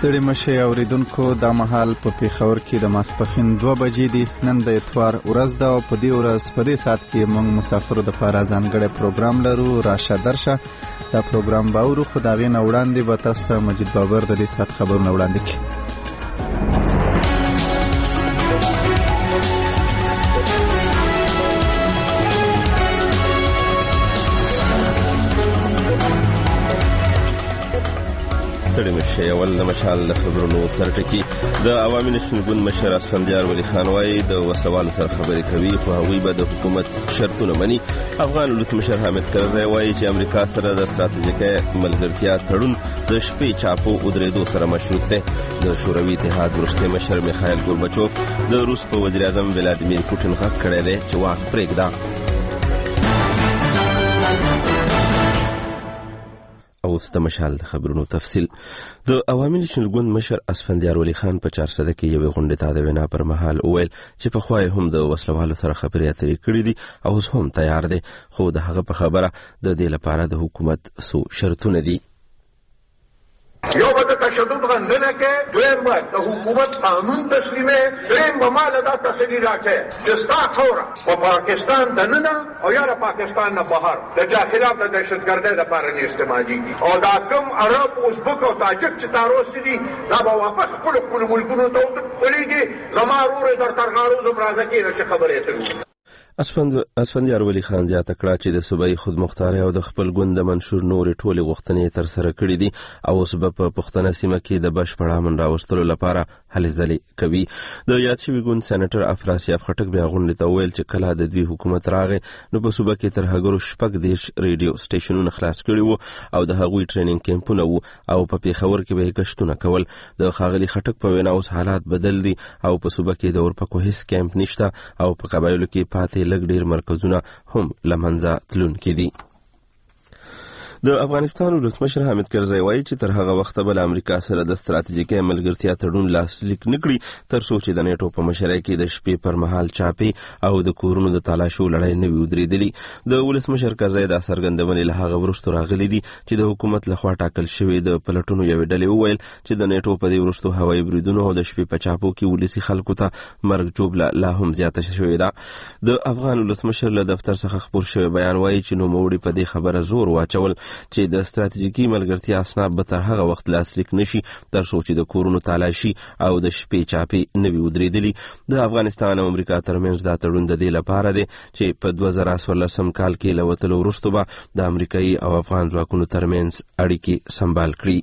ستړي مشي اوریدونکو، دا مهال په پیښور کې د ماسپښین 2 بجې دي. نن د اتوار ورځ ده او په دې ورځ په دې ساعت کې موږ مسافرو د لپاره ځانګړی پروګرام لرو، راشه درشه. دا پروګرام به اورو، خو د هغې نه وړاندې به تاسو ته مجید بابر د دې ساعت خبرونه وړاندې کړي. ستړي مشي اول د مشال د خبرونو سرټکی. د عوامي نشنل ګوند مشر اسفندیار ولی خان وایي د وسلوالو سره خبرې کوي، خو هغوی به د حکومت شرطونه مني. افغان ولسمشر حامد کرزی وایي چې امریکا سره د ستراتیژیکي ملګرتیا تړون د شپې چاپو ودرېدو سره مشروط دی. د شوروي اتحاد وروستی مشر میخایل ګورباچوف د روس په وزیر اعظم ولادیمیر پوټین غږ کړی دی چې واک پرېږده. اوس د مشال د خبرونو تفصیل. د عوامي نشنل ګوند مشر اسفندیار ولی خان په 400 کې یوې غونډې ته د وینا پر مهال وویل چې پخوا یې هم د وسلوالو سره خبرې اترې کړې دي او اوس هم تیار دی، خو د هغه په خبره د دې لپاره د حکومت څو شرطونه دي. یو به د تشدد غندنه کې، دویم به د حکومت قانون تسلیمه، دریم به مال دا تسلی راکړي چې ستا خوره په پاکستان دننه او یا د پاکستان نه بهر د چا خلاف د دهشتګردۍ لپاره نه استعمالېږي، او دا کوم عرب ازبک او تاجک چې تاروستي دي دا به واپس خپلو ملکونو ته ولیږي. زما ورور یې در ترغاړو زم راځه کېږه چې خبرې کوي. اسفندیار ولی خان زیاته کړه چې د صوبایي خودمختارۍ او د خپل ګوند د منشور نورې ټولې غوښتنې تر سره کړې دي او اوس به په پښتنه سیمه کې د بشپړ امن راوستلو لپاره هلې ځلې کوي. د یاد شوي ګوند سېنیټر افراسیاب خټک بیا غونډې ته وویل چې کله د دوی حکومت راغی نو په صوبه کې تر هغو 30 ریډیو سټیشنونه خلاص کړي وو او د هغوی ټرینینګ کیمپونه وو او په پیښور کې به یې ګشتونه کول. د ښاغلي خټک په وینا اوس حالات بدل دي او په صوبه کې د اورپکو هیڅ کیمپ نشته او په قبایلو کې پاتې لږ ډیر مرکزونه هم لمنځه تلونکي دي. د افغانستان ولسمشر حامد کرزی وایي چې تر هغه وخته به له امریکا سره د ستراتیژیکي ملګرتیا تړون لاسلیک نه کړي تر څو چې د نیټو په مشرۍ کې د شپې پر مهال چاپې او د کورونو د تالاشو لړۍ نه وي ودرېدلي. د ولسمشر کرزی دا څرګندونې له هغه وروسته راغلي دي چې د حکومت لخوا ټاکل شوې د پلټونو یوې ډلې وویل چې د نیټو په دې وروستو هوایي بریدونو او د شپې په چاپو کې ولسي خلکو ته مرګ ژوبله لا هم زیاته شوې ده. د افغان ولسمشر له دفتر څخه خپور شوی بیان وایي چې نوموړي په دې خبره زور واچول چې د ستراتیژیکي ملګرتیا اسناد به تر هغه وخت لاسلیک نشي تر څو چې د کورونو تالاشي او د شپې چاپې نه وي ودرېدلي. د افغانستان او امریکا ترمنځ دا تړون د دې لپاره دی چې په 2014 کال کې له وتلو وروسته به د امریکایي او افغان ځواکونو ترمنځ اړیکې سمبال کړي.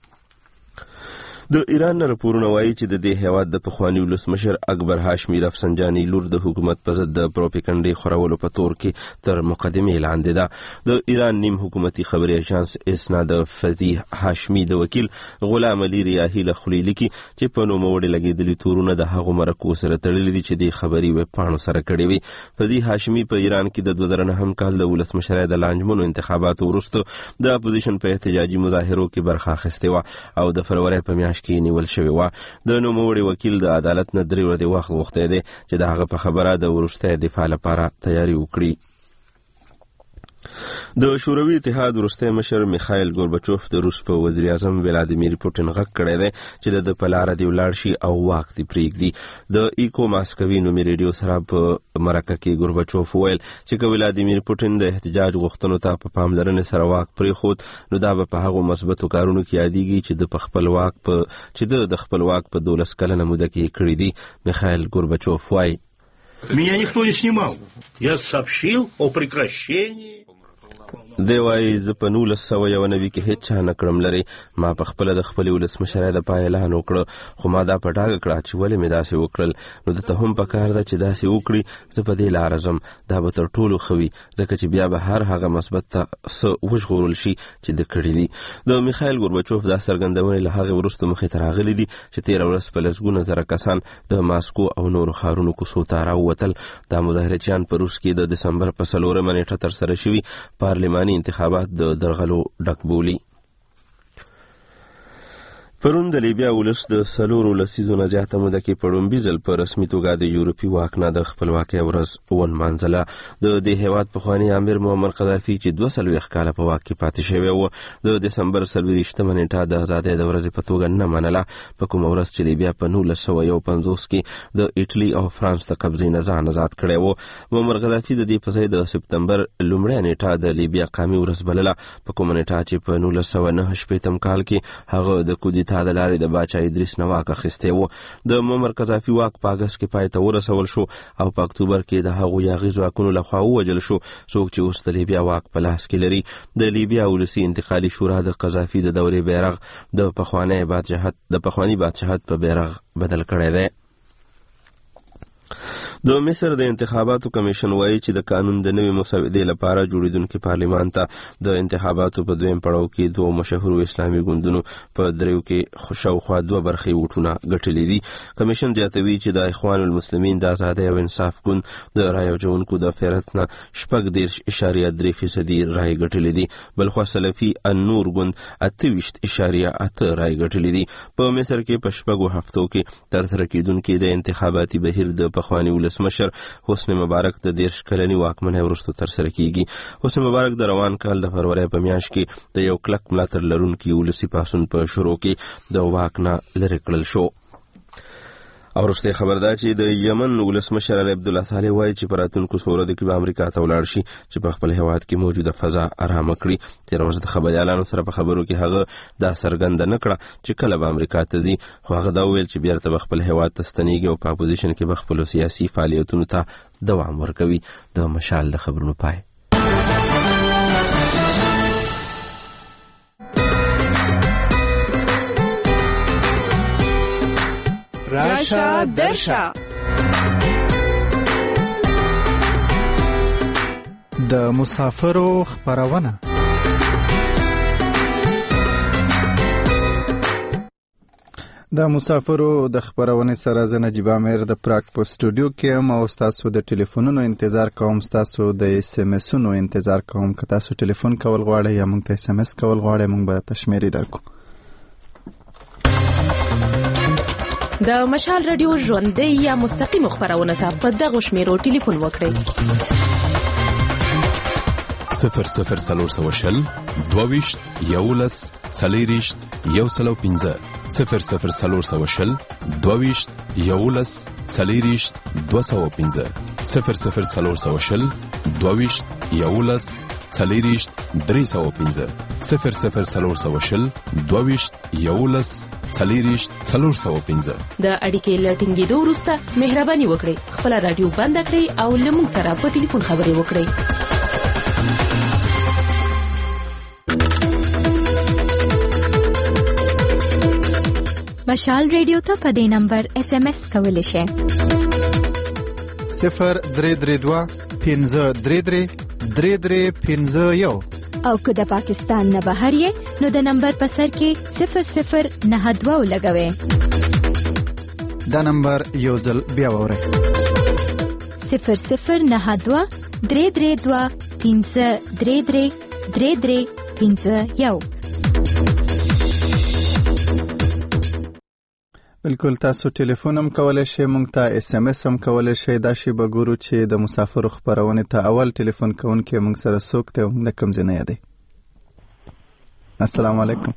د ایران راپورونه وایي چې د دې هیواد د پخوانی ولسمشر اکبر هاشمي رفسنجاني لور د حکومت په ضد د پروپاګاندا خورولو په تور کې تر مقدمې لاندې ده. د ایران نیم حکومتي خبري اژانس اسنا د فضیح هاشمي د وکیل غلام علي ریاحي له خولې لیکي چې په نوموړي لګېدلي تورونه د هغو مرکو سره تړلي دي چې د خبري ویب پاڼو سره کړي وي. فضیح هاشمي په ایران کې د 2009 کال د ولسمشرۍ د لانجمنو انتخاباتو وروسته د اپوزیشن په احتجاجي مظاهرو کې برخه اخیستې وه او د فروری په میاشت کې نیول شوی و. د نوموړي وکیل د عدالت نه 3 ورځې وخت غوښتی دی چې د هغه په خبره د وروستي دفاع لپاره تیاری وکړي. د شوروي اتحاد وروستی مشر میخایل ګورباچوف د روس په وزیر اعظم ولادیمیر پوټین غږ کړی دی چې د په لاره دی ولاړ شي او واک دی پرېږدي. د ایکو ماسکوي نومي ریډیو سره په مرکه کې ګورباچوف وویل چې که ولادیمیر پوټین د احتجاج غوښتنو ته په پاملرنې سره واک پرېښود نو دا به په هغو مثبتو کارونو کې یادېږي چې د خپل واک په 12 کلنه موده کې کړی دی. میخایل ګورباچوف وایي Меня никто не снимал. Я сообщил о прекращении. دی وایي زه په 1991 کې هیڅ چا نه کړم لري. ما په خپله د خپلې ولسمشرۍ د پای اعلان وکړه، خو ما دا په ډاګه کړه چې ولې مې داسې وکړل. نو دته هم پکار ده چې داسې وکړي. زه په دې لاره ځم، دا به تر ټولو ښه وي ځکه چې بیا به هر هغه مثبت ته څه وژغورل شي چې د کړي دي. د میخایل ګورباچوف دا څرګندونې له هغې وروسته مخې ته راغلي دي چې 13 ورځ په لسګونه زره کسان د ماسکو او نورو ښارونو کوڅو ته راووتل. دا مظاهرچیان په روس کې د دسمبر په 4 نیټه ترسره شوي پارلماني انتخابات د درغلو ډک بولي. پرون د لیبیا ولس د 4 لسیزو نه زیاته موده کې په لومړي ځل په رسمي توګه د یورپي واک نه د خپلواکۍ ورځ ونمانځله. د دې هېواد پخواني امیر معمر قذافي چې 42 کاله په واک کې پاتې شوی و د دسمبر 24 نیټه د ازادۍ د ورځې په توګه نه منله، په کومه ورځ چې لیبیا په 1951 کې د ایټالي او فرانس د قبضې نه ځان آزاد کړی و. معمر قذافي د دې په ځای د سپتمبر لومړۍ نیټه د لیبیا قومي ورځ بلله، په کومه نیټه چې په 1909 کال کې هغه د کودتا د لارې د باچا ادریس نه واک اخیستی و. د معمر قذافي واک په اګست کې پای ته ورسول شو او په اکتوبر کې د هغو یاغي ځواکونو لخوا ووژل شو څوک چې اوس د لیبیا واک په لاس کې لري. د لیبیا ولسي انتقالي شورا د قذافي د دورې بیرغ د پخواني بادشاهت په بیرغ بدل کړی دی. د مصر د انتخاباتو کمیشن وایي چې د قانون د نوې مسودې لپاره جوړیدونکي پارلیمان ته د انتخاباتو په دویم پړاو کې 2 مشهورو اسلامي ګوندونو په دریو کې شاوخوا 2 برخې ووټونه ګټلي دي. کمیشن زیاتوي چې د اخوان المسلمین د ازادۍ او انصاف ګوند د رای اچوونکو د فهرست نه 14.3% رای ګټلي دي، بلخوا سلفي النور ګوند 28.8 رای ګټلي دي. په مصر کې په 6 هفتو کې ترسره کیدونکي د انتخاباتي بهیر د پخواني ولسمشر حسنی مبارک د 10 کلنی واکمنۍ وروسته ترسره کیږي. حسنی مبارک د روان کال د فروری په میاشت کې د یو کلک ملاتړ لرونکي ولسي پاڅون په شروع کې د واک نه لرې کړل شو. او وروسته خبر ده چې د یمن ولسمشر علي عبدالله صالح وایي چې په راتلونکو څو ورځو کې به امریکا ته ولاړ شي چې په خپل هېواد کې موجوده فضا آرامه کړي. تېره ورځ د خبریالانو سره په خبرو کې هغه دا څرګنده نه کړه چې کله به امریکا ته ځي، خو هغه دا وویل چې بیرته به خپل هېواد ته ستنېږي او په اپوزیشن کې به خپلو سیاسي فعالیتونو ته دوام ورکوي. د مشال د خبرونو پای. راشا درشا د مسافرو خبرونه. د مسافرو د خبرونه سره زه نجیب امیر د پراګ په سټوډیو کې یم او تاسو د ټلیفونونو انتظار کوم، تاسو د اس ام اسونو انتظار کوم. که تاسو ټلیفون کول غواړئ یا موږ ته اس ام اس کول غواړئ موږ به تشمیري درکو. د مشال رادیو ژوندۍ یا مستقیم خبرونه ته په دغه شمیرو ټلیفون وکړئ: 0040 22 11 40 115 0040 22 11 40 215 0040 22 11 40 315 0040 22 11 40 415. د اړیکې لټینګېدو وروسته مهرباني وکړئ خپل رادیو بند کړئ او له موږ سره په ټلیفون خبرې وکړئ. مشال ریډیو ته په دې نمبر اس ام اس کولی شئ: 0332 533 3351. او که د پاکستان نه بهر یې نو د نمبر په سر کې 0092 لګوئ. دا نمبر یو ځل بیا واورئ: 0092 332 533 3351. بالکل، تاسو ټلیفون هم کولای شئ، موږ ته اس ام اس هم کولای شئ. دا شی به ګورو چې د مسافرو خبرونه ته اول ټلیفون کوونکی موږ سره څوک دی او د کوم ځای نه یادی. السلام علیکم.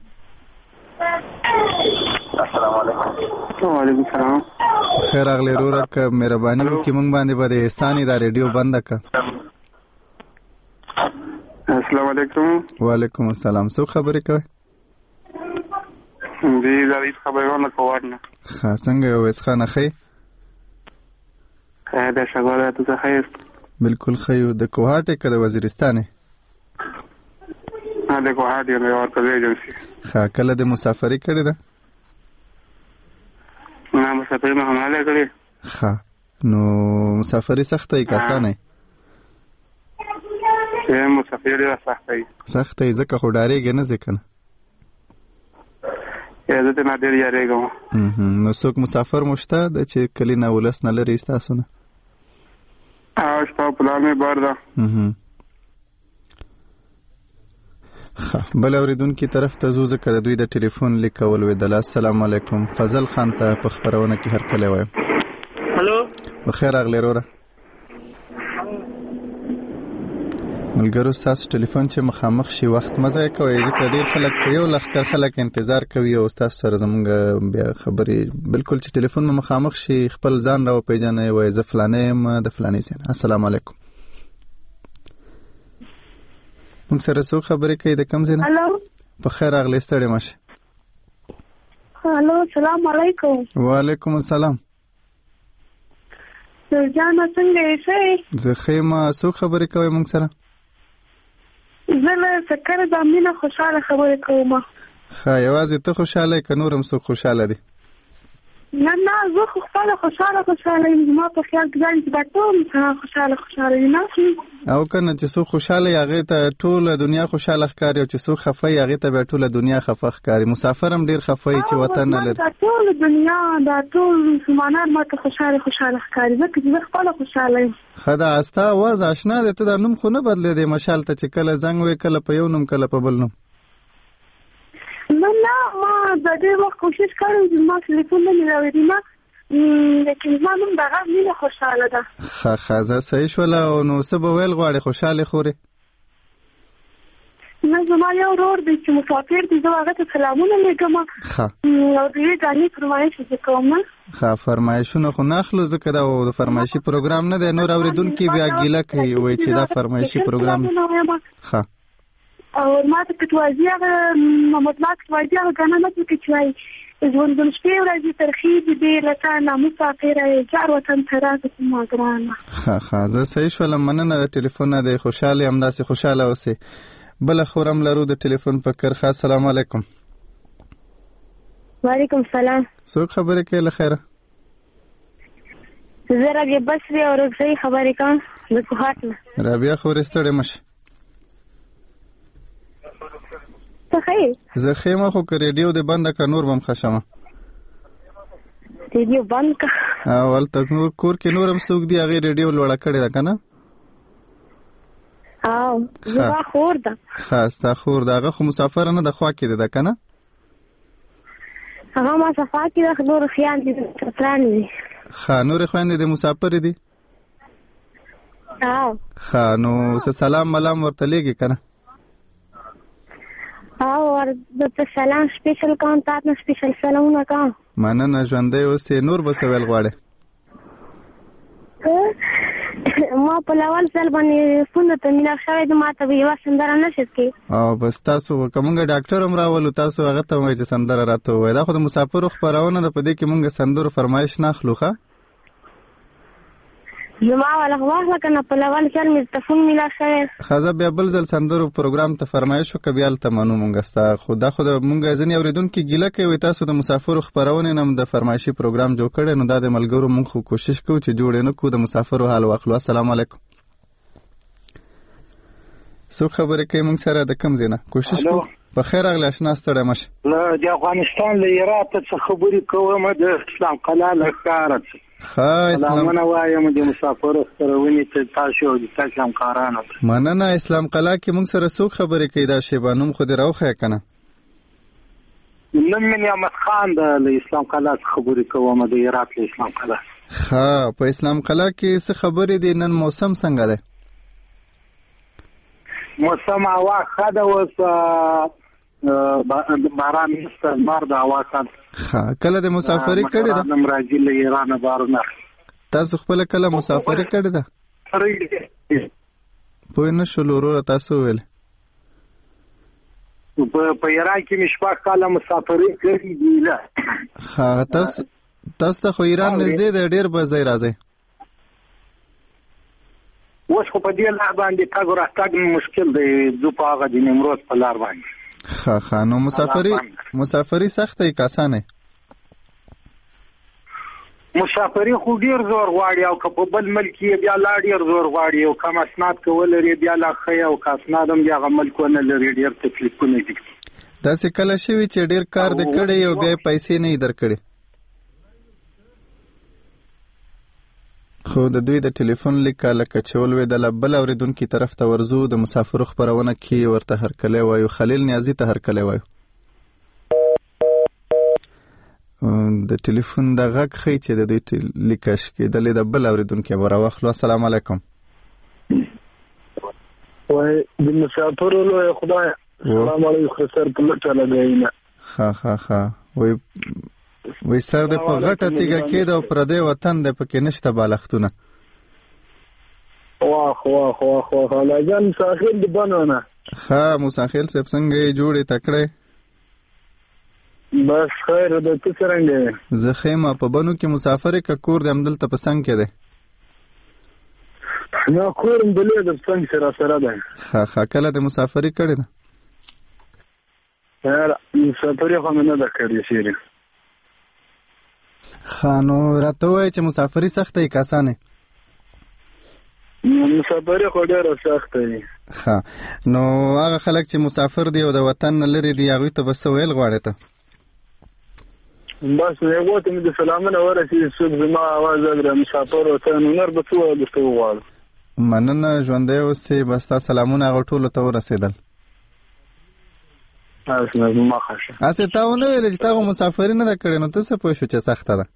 السلام علیکم. وعلیکم السلام. خیر اغلی رورا که مهربانی وکړئ موږ باندې به د احسانی دا ریډیو بند کړه. السلام علیکم. وعلیکم السلام. څوک خبرې کوي؟ دی زریف خبرونه کوارنه. ښه، څنګه یو ویس خانه خی؟ دا شغاله ته خیر. بالکل خیو. د کوهاټ کې د وزیرستان؟ د کوهاټ یو ورکوي ایجنسی. ښه، کله د مسافری کړی ده؟ نه، مسافری ما هم نه کړی. ښه، نو مسافری سخته ای که آسانه؟ مسافری سخته ای. سخته ای ځکه خو ډارېږې نه ځکه نه؟ زه ته نه ډېر یارېږم. نو څوک مسافر مو شته د چې کلی نه ولس نه لري ستاسو نه؟ شته، پلان مې بار ده. بل اوریدونکو طرف ته زو ځکه د دوی د ټلیفون لیکول ودل. السلام علیکم. فضل خان ته په خبرونه کې هر کله وایم. هلو بخیر اغلی وروره. ملګرو ستاسو ټلیفون چې مخامخ شي وخت مه ضایع کوئ، ځکه ډېر خلک په یو لښکر خلک انتظار کوي او ستاسو سره زموږ بیا خبرې بالکل چې ټلیفون مو مخامخ شي خپل ځان راوپېژنئ، وایي زه فلانی یم د فلاني ځای نه. السلام علیکم. موږ سره څوک خبرې کوي د کوم ځای نه؟ هلو بخیر اغلی ستړې مه شئ. هلو السلام علیکم. وعلیکم السلام. جانه څنګه یې شئ؟ زه ښه یم. څوک خبرې کوئ موږ سره؟ زه له سکر زامنینه خوشحاله خبرې کوم. ښه یوازې ته خوشحاله یې که نور هم څوک خوشحاله دي؟ نه زه خو خپله خوشحاله یم. زما په خیال کې ځان چې دا ټول انسانان خوشحاله وي نه او که نه چې څوک خوشحاله یې هغې ته ټوله دنیا خوشحاله ښکاري او چې څوک خفه یې هغې ته بیا ټوله دنیا خفه ښکاري. مسافر هم ډېر خفه یي چې وطن نه لري. دا ټوله دنیا دا ټول مسلمانان ما ته خوشحاله ښکاري ځکه چې زه خپله خوشحاله یم. ښه دا ستا اواز اشنا دی. ته دا نوم خو نه بدلېدی مشال ته چې کله زنګ وی کله په یو نوم کله په بل نوم؟ نه ما د ډېر وخت کوشش کړی چې ما ټلیفون نه مې راوړي نه، لیکن زما نوم دغه مینه خوشحاله ده. ښه زه صحیح شوله. نو څه به ویل غواړې خوشحالې خورې؟ نه زما یو ورور دی چې مسافر دی، زه هغه ته سلامونه لېږم او د یوې ګانې فرمایش یې کوم. نه ښه فرمایشونه خو نه اخلو ځکه دا د فرمایشي پروګرام نه دی. نور اورېدونکي بیا ګیله کوي وایي چې دا فرمایشي پروګرام ښه او ما ته کټوازي هغه مطلق کټوازي هغه ګانا نه پکې چې وایي ژوندون شپې ورځې ترخې دي له تا نه مسافره جار وطن ته راځه ما ګرانه. ښه زه صحیح شولم. مننه د ټلیفون نه دی. خوشحاله یم. همداسې خوشحاله اوسئ. بله خور هم لرو د ټلیفون په کرښه. السلام علیکم. وعلیکم السلام. څوک خبرې کوي له خیره؟ زه رابعه بصري او رضایي خبرې کوم د کوهاټ نه. رابعه خورې ستړې مه شئ. زه ښه یم خو که ریډیو دې بنده کړه نور به هم ښه شمه. ریډیو بند کړه او هلته نور کور کې نور هم څوک دي هغې ریډیو لوړه کړې ده که نه؟ زما خور ده. ښه ستا خور ده. هغه خو مسافره نه ده خوا کې ده که نه؟ هغه ما صفا کې ده. نورې خویندې دي ترانې دي. ښه نورې خویندې دې مسافرې دي؟ ښه نو څه سلام ملام ورته لیږي که نه؟ ورته سلام سپیشل کوم. تا ته سپیشل سلامونه کوم. مننه ژوندی اوسې. نور به څه ویل غواړې؟ ما په لول ځل باندې فون ته مینا شوی د ما ته یوه سندره نشد کې او بس تاسو که مونږ ډاکټر هم راولو تاسو هغه ته وایي چې سندره راته ووایي. دا خو د مسافرو خپرونه ده. په دې کې مونږ سندرو فرمایش نه اخلو. ښه زما والا واخله که نه په لول ځل مې ته فون مینا شوی. ښه زه بیا بل ځل سندرو پروګرام ته فرمایش وکړه بیا هلته منو مونږ ستا. خو دا خو د مونږ ځینې اورېدونکي ګیله کوي تاسو د مسافرو خپرونې نه هم د فرمایشي پروګرام جوړ کړی. نو دا د ملګرو مونږ خو کوشش کوو چې جوړ یې نه کړو د مسافرو حال واخلو. السلام علیکم. څوک خبرې کوي مونږ سره د کوم ځای نه؟ کوشش کوو. په خیر راغلی اشنا ستړی مه شئ. د افغانستان له هرات څخه خبرې کوم د اسلام قلعه له ښاره څخه. سلامونه وایم د مسافرو خپرونې ته تاسو او د تاسو همکارانو. مننه. اسلام قلعه کې مونږ سره څوک خبرې کوي؟ دا شیبه نوم خو دې راوښیه که نه؟ نوم مې نعمت خان ده. له اسلام قلعه څخه خبرې کوم د هرات له اسلام قلعه. ښه په اسلام قلعه کې څه خبرې دي؟ نن موسم څنګه دی؟ موسم هوا ښه ده. اوس باران نشته. لمر د هوا ښه ده. کله د مسافري کړې ده؟ راځي له ایرانه بارونه. تاسو خپله کله مسافري کړې ده؟ پوه نه شولو وروره تاسو وویل. په ایران کې مې 6 کاله مسافري کړې دي. تاسو ته خو ایران نږدې دی. ډېر به ځای راځئ. اوس خو په دې لار باندې تګ راتګ مشکل دی. زه په هغه د نیمروز په لار باندې. ښه نو مسافري سخته که اسانه؟ مسافري خو ډیر زور غواړي او که په بل ملک یې بیا لا ډیر زور غواړي او کم اسناد کول لري بیا لا ښه او که اسناد هم بیا هغه ملکونه لري ډیر تکلیفونه دي. داسې کله شوي چې ډیر کار دې کړی او بیا پیسې نه یې درکړې؟ خو خو د دوی د ټلیفون لیکه لکه چې ولوېدله بل اورېدونکي طرف ته ورځو. د مسافرو خپرونه کې ورته هرکلی وایو. خلیل نیازي ته هرکلی وایو. د ټلیفون د غږ ښیي چې د دوی لیکه شکېدلې د بل اورېدونکي به راواخلو. السلام علیکم. وای د مسافرو لوی خدای سلام علیکم سر په لټه لګاینه. ها وای سر د په غټه تیګه کې د پردې وطن د پکې نشته بالښتونه. واه لاجان مسافر دی بنونه. ها مسافر صاحب څنګه جوړې تکړه؟ بس خیر د ته څنګه؟ زه خیمه په بنو کې مسافر کا کور د همدلته په څنګ کې دی. نه کورم بلې د څنګه سره ده. ها کله د مسافری کړی ده؟ مسافری خو نه ده کړی شیری. نو راته وایي چې مسافری سخته ای که اسانه؟ مسافری خو ډېره سخته وي. نو هغه خلک چې مسافر دی او د وطن نه لرې دي هغوی ته به څه ویل غواړې ته؟ بس هغو ته مې د سلامونه ورسېږي څوک زما اواز اوري مسافر وطن نور به څه وایي درته وغواړم. مننه ژوندی اوسې. بس ستا سلامونه هغو ټولو ته ورسېدل. هسې تا ونه ویلې چې تا خو مسافري نه ده کړې نو ته څه پوه شو چې سخته ده؟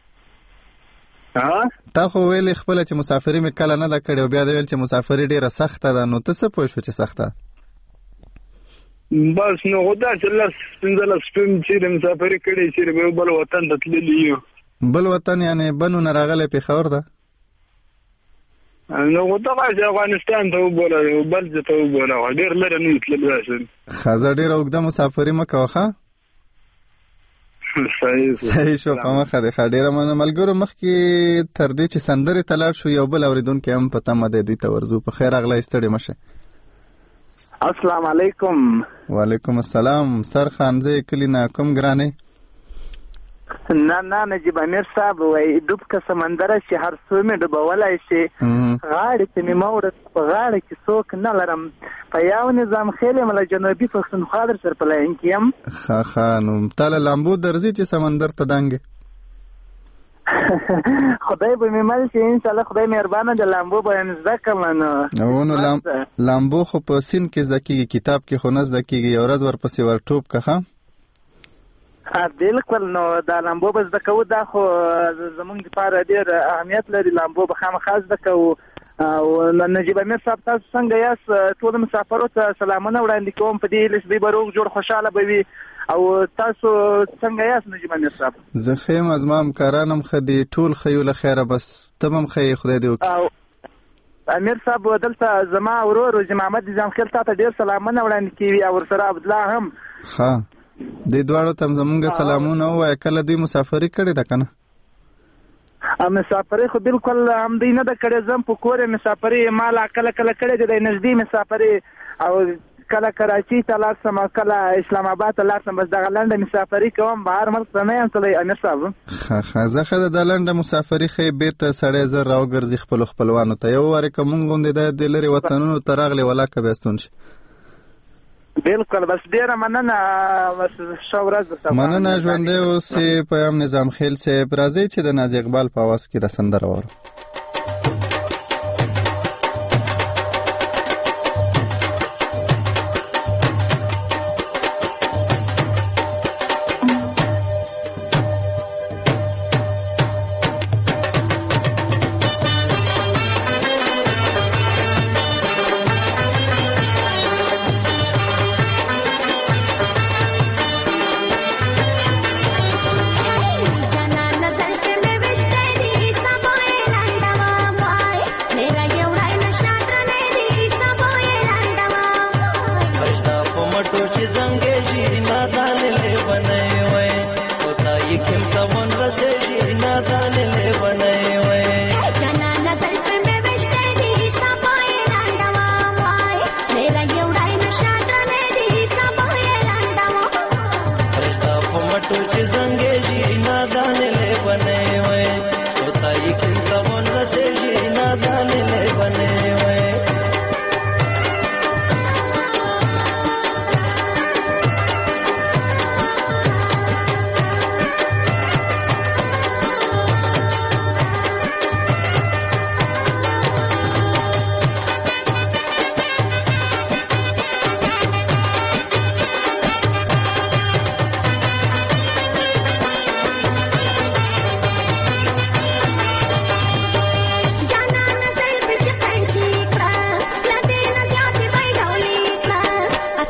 تا خو ویلې خپله چې مسافري مې کله نه ده کړې او بیا دې ویل چې مسافري ډېره سخته ده نو ته څه پوه شو چې سخته ده؟ بس نو خو داسې 15 شپې مې چېرې مسافري کړې چېرې به بل وطن ته تللي یو. بل وطن یعنې بنو نه راغلی پېښور ده؟ نو خو دغه افغانستان ته وبوله بل ځای ته وبوله ډېر لرې نه وي تللی داسې. ښه زه ډېره اوږده مسافري مه کوه ښه؟ صحیح شو په مخه دی. ښه ډېره مننه. ملګرو مخکې تر دې چې سندرې ته لاړ شو یو بل اورېدونکی هم په تمه دی دوی ته ورځو. په خیر راغلی ستړي مه شئ. السلام علیکم. وعلیکم السلام. سرخان زه کلي نه کوم ګرانې؟ نه نجیب امیر صاحب وای ډوب که سمندر شي هر څو مې ډوبولی شي غاړې ته مې مه وړه په غاړه کې څوک نه لرم په یو نظام خیل یم له جنوبي پښتونخوا در سره په لاین کې یم. ښه نو تا له لامبو درځي چې سمندر ته دنګې؟ خدای به مې مل شي انشاءالله خدای مهربانه د لامبو به یم زده کړم. نو لامبو خو په سیند کې زده کېږي کتاب کې خو نه زده کېږي. یو ورځ ورپسې ورټوپ که ښه؟ بالکل. نو دا لامبو به زده کوو دا خو زمونږ دپاره ډېر اهمیت لري. لامبو به خامخا زده کوو. او نجیب امیر صاحب تاسو څنګه یاست؟ ټولو مسافرو ته سلامونه وړاندې کوم په دې هیله چې دوی به روغ جوړ خوشحاله به وي. او تاسو څنګه یاست نجیب امیر صاحب؟ زه ښه یم. زما همکاران هم ښه دي. ټول ښه یو له خیره. بس ته به هم ښه یې خدای دې وکړي. امیر صاحب دلته زما ورور روژ محمد نظام خیل تا ته ډېر سلامونه وړاندې کوي او ورسره عبدالله هم. ښه دې دواړو ته هم زمونږ سلامونه ووایه. کله دوی مسافري کړې ده که نه؟ مسافري خو بالکل هم دوی نه ده کړې. زه هم په کور مسافري ما لا کله کړې ده د نږدې مسافري او کله کراچۍ ته لاړ شم او کله اسلام آباد ته لاړ شم. بس دغه لنډه مسافري کوم بهر ملک ته نه یم تللی امیر صاحب. ښه زه ښه ده دا لنډه مسافري ښې بېرته سړی زر راوګرځي خپلو خپلوانو ته. یو وارې که مونږ غوندې د لرې وطنونو ته راغلې ولاکه بیا ستون شي. بالکل. بس ډېره مننه. بس ښه ورځ. مننه ژوندی اوسې. پیام نظام خیل صاحب راځئ چې د نازي اقبال په اواز کې دا سندره واورو. नजर में विश्ते दी सब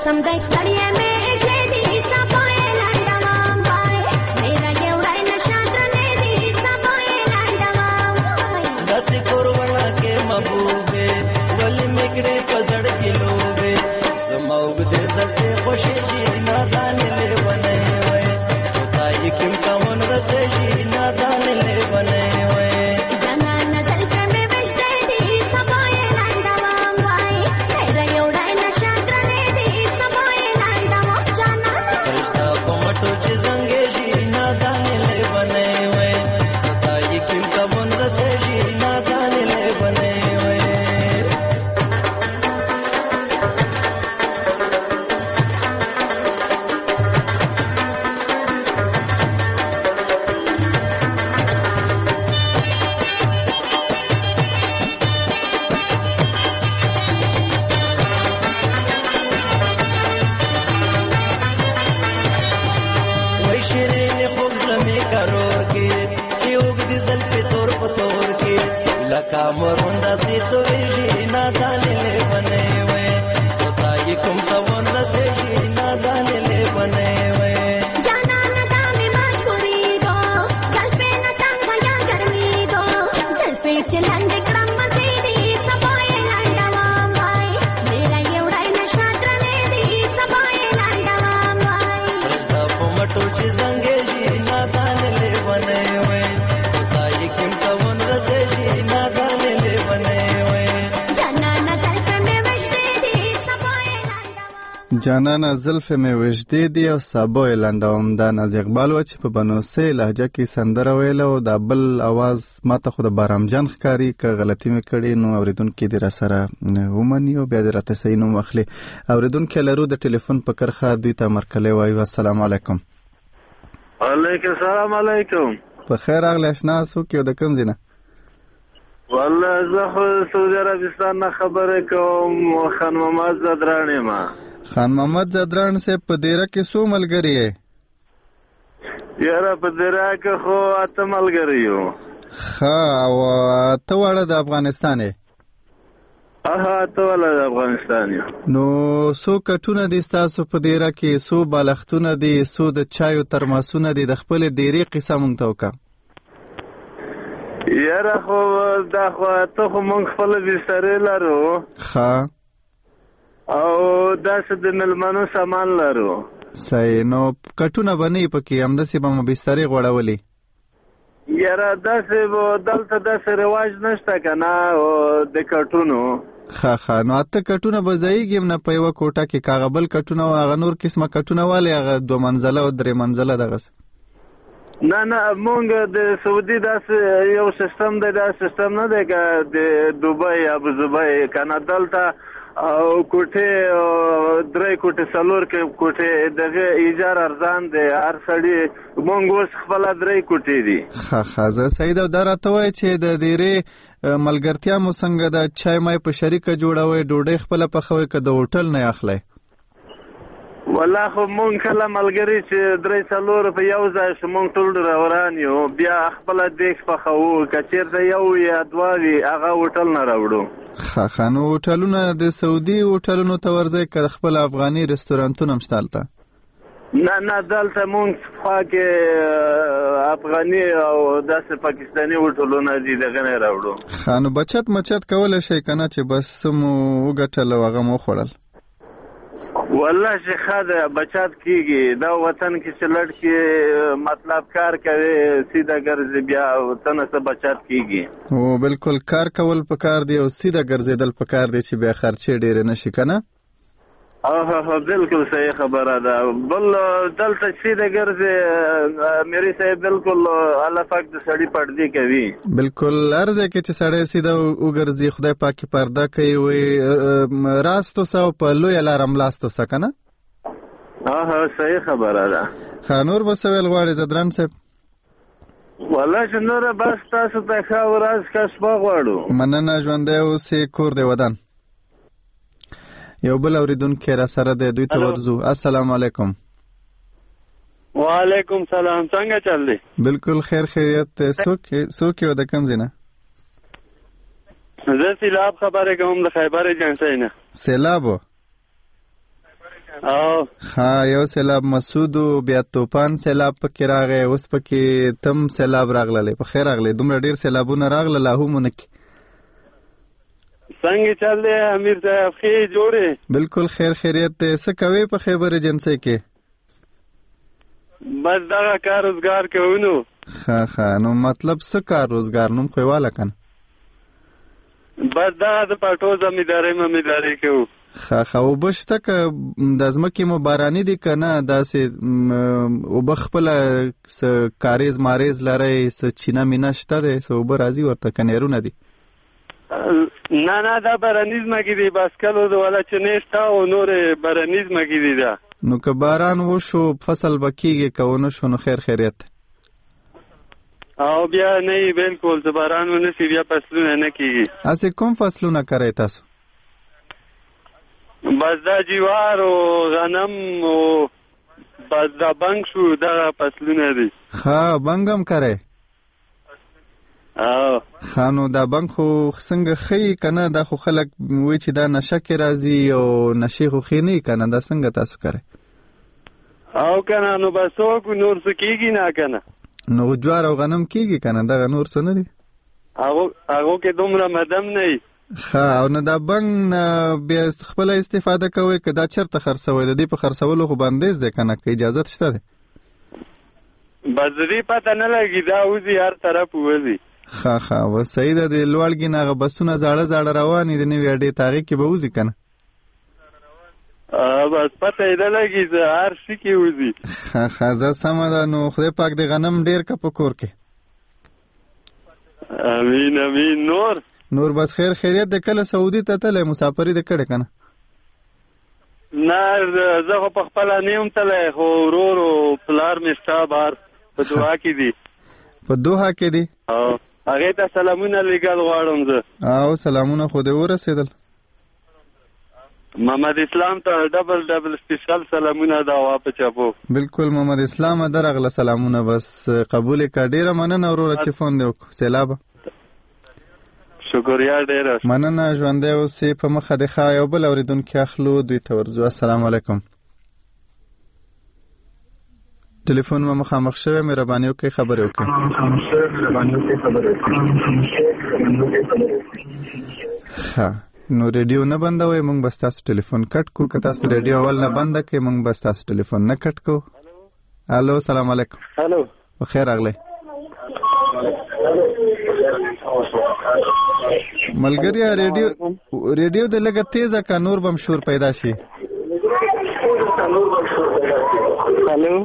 समझाई स्तड़िए में जेदी सपोए लंडवाम बाय मेरा येवड़ाई नशाद्रने दी सपोए लंडवाम बाय दसी कोरवला के महबूबे वली मिकड़े पजड़ गिलोबे समाउग दे सके खुशी जी नादान ले बने वे ताई किम कामन रसे जी नादान ले बने वे कामरुंदा से तो जी नादान ले बने वे होता ये कुम तवन रसे जी नादान ले बने वे जाना नदा में मजबूरी दो जल्फे न तंग या गर्मी दो जल्फे चलन दिकड़म मजीदी सबाए लंडवाम भाई मेरा ये उड़ाई नशाद्रने दी सबाए लंडवाम भाई रजदा पोमटो चिजंगे जी नादान ले बने वे होता ये किम तवन रसे जी नादान جانانا زلف می وجدی دی او سابو لندوم دا ناز اقبال و چې په بنوسي لهجه کې سندره ویله او دا بل आवाज ماته خو د بارام جان ښکاری که غلطی می کړی نو اوریدونکو دې را سره ومني او بیا دې راته صحیح نوم واخلي. اوریدونکو لرو د ټلیفون په کرخه دوی ته مرکله وایو السلام علیکم. وعلیکم السلام علیکم. په خیر راغلی اشنا څوک یو د کوم ځای نه؟ والله زه خو سعودي عربستان نه خبره کوم خان محمد زدران یم. خان محمد زدران سے په دیره کې څو ملګری یې؟ یاره په دیره کې خو 8 ملګری یو. ښه او ته واړه د افغانستان یې؟ ته واړه د افغانستان یو. نو څو کټونه دي ستاسو په دیره کې؟ څو بالښتونه دي؟ څو د چایو ترماسونه دي؟ د خپلې دیرې قصه مونږ ته وکړه. یاره خو دا خو ته خو مونږ خپله بسترې لرو. ښه او داسې د مېلمنو سامان لرو. صحیح. نو کټونه به نه وي پکې همداسې به مو بسترې غوړولې؟ یاره داسې دلته داسې رواج نشته که نه د کټونو. ښه نو 8 کټونه به ځایږي نه په یوه کوټه کې که هغه بل کټونه او هغه نور قسمه کټونه والې هغه 2 منزله او 3 منزله دغسې؟ نه مونږ د سعودي داسې یو سیستم دی. دا سیستم نه دی که د دوبۍ ابوظبۍ که نه دلته او کوټې 3 کوټې 4 کوټې دغه ایجار ارزان دی. هر سړي مونږ اوس خپله 3 کوټې دي. ښه زه سعید او دا راته وایي چې د دیرې ملګرتیا مو څنګه ده؟ چای مای په شریکه جوړوئ؟ ډوډۍ خپله پخوئ که د هوټل نه اخلئ؟ والله خو مونږ کله ملګري چې 3-4 په یو ځای شو مونږ ټول روان یو بیا خپله دیګ پخوو. که چېرته یو یا 2 وي هغه هوټل نه راوړو. ښه نو هوټلونه د سعودي هوټلونو ته ورځئ که خپل افغاني رستورانتونه هم شته هلته؟ نه دلته مونږ خوا کې افغاني او داسې پاکستاني هوټلونه دي دغه نه راوړو. ښه نو بچت مچت کولی شئ که نه چې بس مو وګټل او هغه مو وخوړل؟ والله چې ښه ده بچت کېږي. دا وطن کې چې لړ کې مطلب کار کوي سیده ګرځي بیا وطن څه بچت کېږي. او بالکل کار کول پکار دی او سیده ګرځېدل پکار دی چې بیا خرچې ډېرې نشي که نه؟ بالکل صحیح خبره ده. بل دلته سیده ګرځي میری صاحب بالکل الله پاک د سړي پردې کوي. بالکل هر ځای کې چې سړی سیده وګرځي خدای پاک پرده کوي. وایي راستو سه او په لویه لاره ملاستو سه که نه؟ صحیح خبره ده. ښه نور به څه ویل غواړې زدران صاحب؟ والله چې نوره بس تاسو ته ښه ورځ ښه شپه غواړو. مننه ژوندی اوسې کور دی ودان. یو بل اوریدونکی را سره دی دوی ته ورځو. السلام علیکم. وعلیکم سلام. څنګه چل دی؟ بالکل خیر خیریت. څوک یو د کوم ځای نه؟ زه سیلاب خبره کوم د خیبر ایجنسۍ نه. سیلاب؟ ها یو سیلاب مسعود بیا طوفان سیلاب پکې راغی، اوس پکې تم سیلاب راغلی. په خیر راغلی. دومره ډیر سیلابونه راغله لا هم ونه کې. څنګه چل دی امیر صاحب؟ ښې جوړې؟ بالکل خیر خیریت دی. څه کوې په خیبر ایجنسۍ کې؟ بس دغه کار روزګار کوو. نو ښه نو مطلب څه کار روزګار؟ نوم خو یې واله که نه؟ بس دغه د پټو زمیندارۍ کوو. ښه اوبه شته که د ځمکې مو باراني دي که نه داسې اوبه خپله څه کاریز ماریز لرئ، څه چینه مینه شته دی، څه اوبه راځي ورته که نیرونه دي؟ نه دا باراني ځمکې دي، باسکلو د والا چینې شته او نورې باراني ځمکې دي. دا نو که باران وشو فصل به کېږي، که ونه شو نو خیر خیریت او بیا نه بالکل د باران ونه شي بیا فصلونه نه کېږي. هسې کوم فصلونه کرئ تاسو؟ بس دا جوار او غنم او بس دا بنګ شو دغه فصلونه دي. ښه بنګ هم کرئ؟ ښه نو دا بنګ خو څنګه ښه که نه؟ دا خو خلک وایي چې دا نشه کې راځي او نشې خو ښې نه که نه؟ دا څنګه تاسو کرئ؟ او که نه نو بس وکړو نور څه کېږي نه که نه؟ نو جوار او غنم کېږي که نه؟ دغه نور څه نه دي؟ هغو کې دومره مدم نه وي. ښه او نه دا بنګ نه بیا خپله استفاده کوئ که دا چېرته خرڅوئ؟ د دې په خرڅولو خو بندیز دی که نه؟ که اجازت شته دی؟ بس د دې پته نه لګي، دا وځي هر طرف وځي. ښه اوس صحیح ده. د لوړګي نه هغه بسونه زاړه زاړه روانې دي نوې اډې ته، هغې کې به وځي که نه؟ بس پته یې نه لګي، هر شي کې وځي. ښه زه سمه ده. نو خدای پاک د غنم ډېر که په کور کې؟ امین امین. نور بس خیر خیریت دی. کله سعودي ته تللی مسافري دې کړې که نه؟ نه زه خو په خپله نه یم تللی، خو ورور او پلار مې شته بهر په دوحه کې دي. په دوحه کې دي؟ هغې ته سلامونه لیږل غواړم زه. او سلامونه خو دې ورسېدل؟ محمد اسلام ته ډبل سپیشل سلامونه دا واپس چاپو. بالکل محمد اسلام درغله سلامونه. بس قبول کا. ډیره مننه وروره چې فون دی وکړو. سیلاب شکریا ډیره مننه. ژوندی اوسې. په مخه د ښه یو بل اورېدونکي اخلو، دوی ته ورځو. السلام علیکم. ټلیفون ما مخامخ شوی، مهرباني وکړئ خبرې وکړئ. ښه نو ریډیو نه بندوئ، موږ به ستاسو ټلیفون کټ کو. که تاسو ریډیو اول نه بنده کړئ موږ به ستاسو ټلیفون نه کټ کو. الو سلام علیکم. الو بخیر راغلی. ملګریا ریډیو د لږه تیزه که نور بم شور پیدا شي؟ الو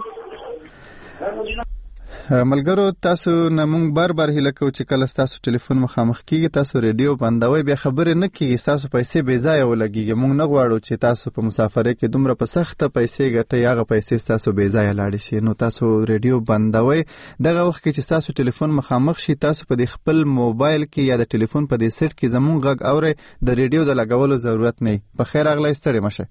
ملګرو تاسو نه مونږ بار هیله کوو چې کله ستاسو ټلیفون مخامخ کیږي تاسو ریډیو بندوي، بیا خبرې نه کیږي، تاسو پیسې بې ځایه ولګیږي. مونږ نه غواړو چې تاسو په مسافرۍ کې دومره په سخته پیسې ګټئ، هغه پیسې تاسو بې ځایه لاړې شي. نو تاسو ریډیو بندوي. دغه وخت کې چې تاسو ټلیفون مخامخ شي تاسو په خپل موبایل کې یا د ټلیفون په دې سیټ کې زموږ غږ اورئ، د ریډیو د لګولو ضرورت نه. په خیر اغلی ستړي مشه.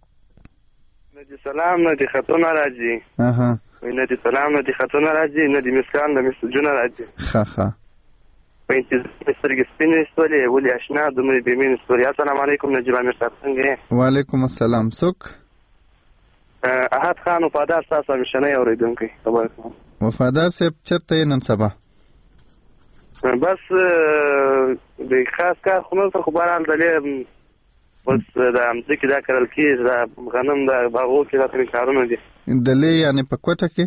سلام نه دي خطونه راځي. نه دي سلام نه دي خطونه راځي، نه دي مسکان نه مسجونه راځي. ښه په انتظار سترګې سپینې سولې ولې اشنا دومره بېمین سولې. السلام علیکم نجیب امیر صاحب څنګه یې؟ وعلیکم السلام. څوک؟ احد خان وفادار ستاسو همیشنی اورېدونکی. وفادار صاحب چېرته یې نن سبا؟ بس د خاص کار خو نن خو بهرحال دلې بس د ځمکې دا کرل کېږي، د غنم د باغو کې دا ترې کارونه دي. دلې یعنې په کوټه کې؟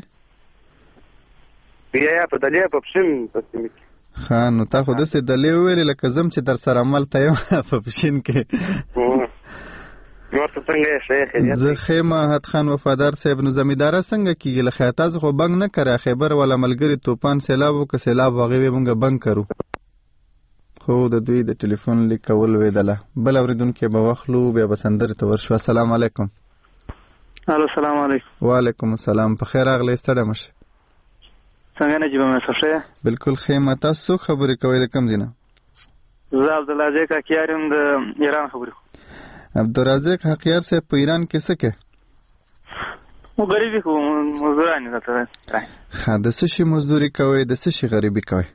یا په دلې په پشین په سیمې کې. ښه نو تا خو داسې دلې وویلې لکه زم چې در سره عمل ته یم په پشین کې. نور ته څنګه یې؟ ښه یې خیریت؟ زه ښه یم احد خان وفادار صاحب. نو زمینداره څنګه کېږي له خیر؟ تاسو خو بنګ نه کرئ، خیبر والا ملګري طوفان سیلاب و که سیلاب هغې به مونږ بنګ کرو. خو د دوی د ټلیفون لیک کول ویدله. بل اورېدونکی به واخلو، بیا به سندرې ته ورشو. السلام علیکم. السلام علیکم. وعلیکم السلام. په خیر راغلی، ستړی مشه. څنګه نجیب امیر صاحب ښه یې؟ بالکل ښه یم. تاسو څوک خبرې کوئ، د کوم ځای نه؟ زه عبدالرازق حقیار یم، د ایران خبرې کوم. عبدالرازق حقیار صاحب په ایران کې څه کوي؟ غریبي خو مزدوران یې دلته. ښه د څه شي مزدوري کوئ، د څه شي غریبي کوئ؟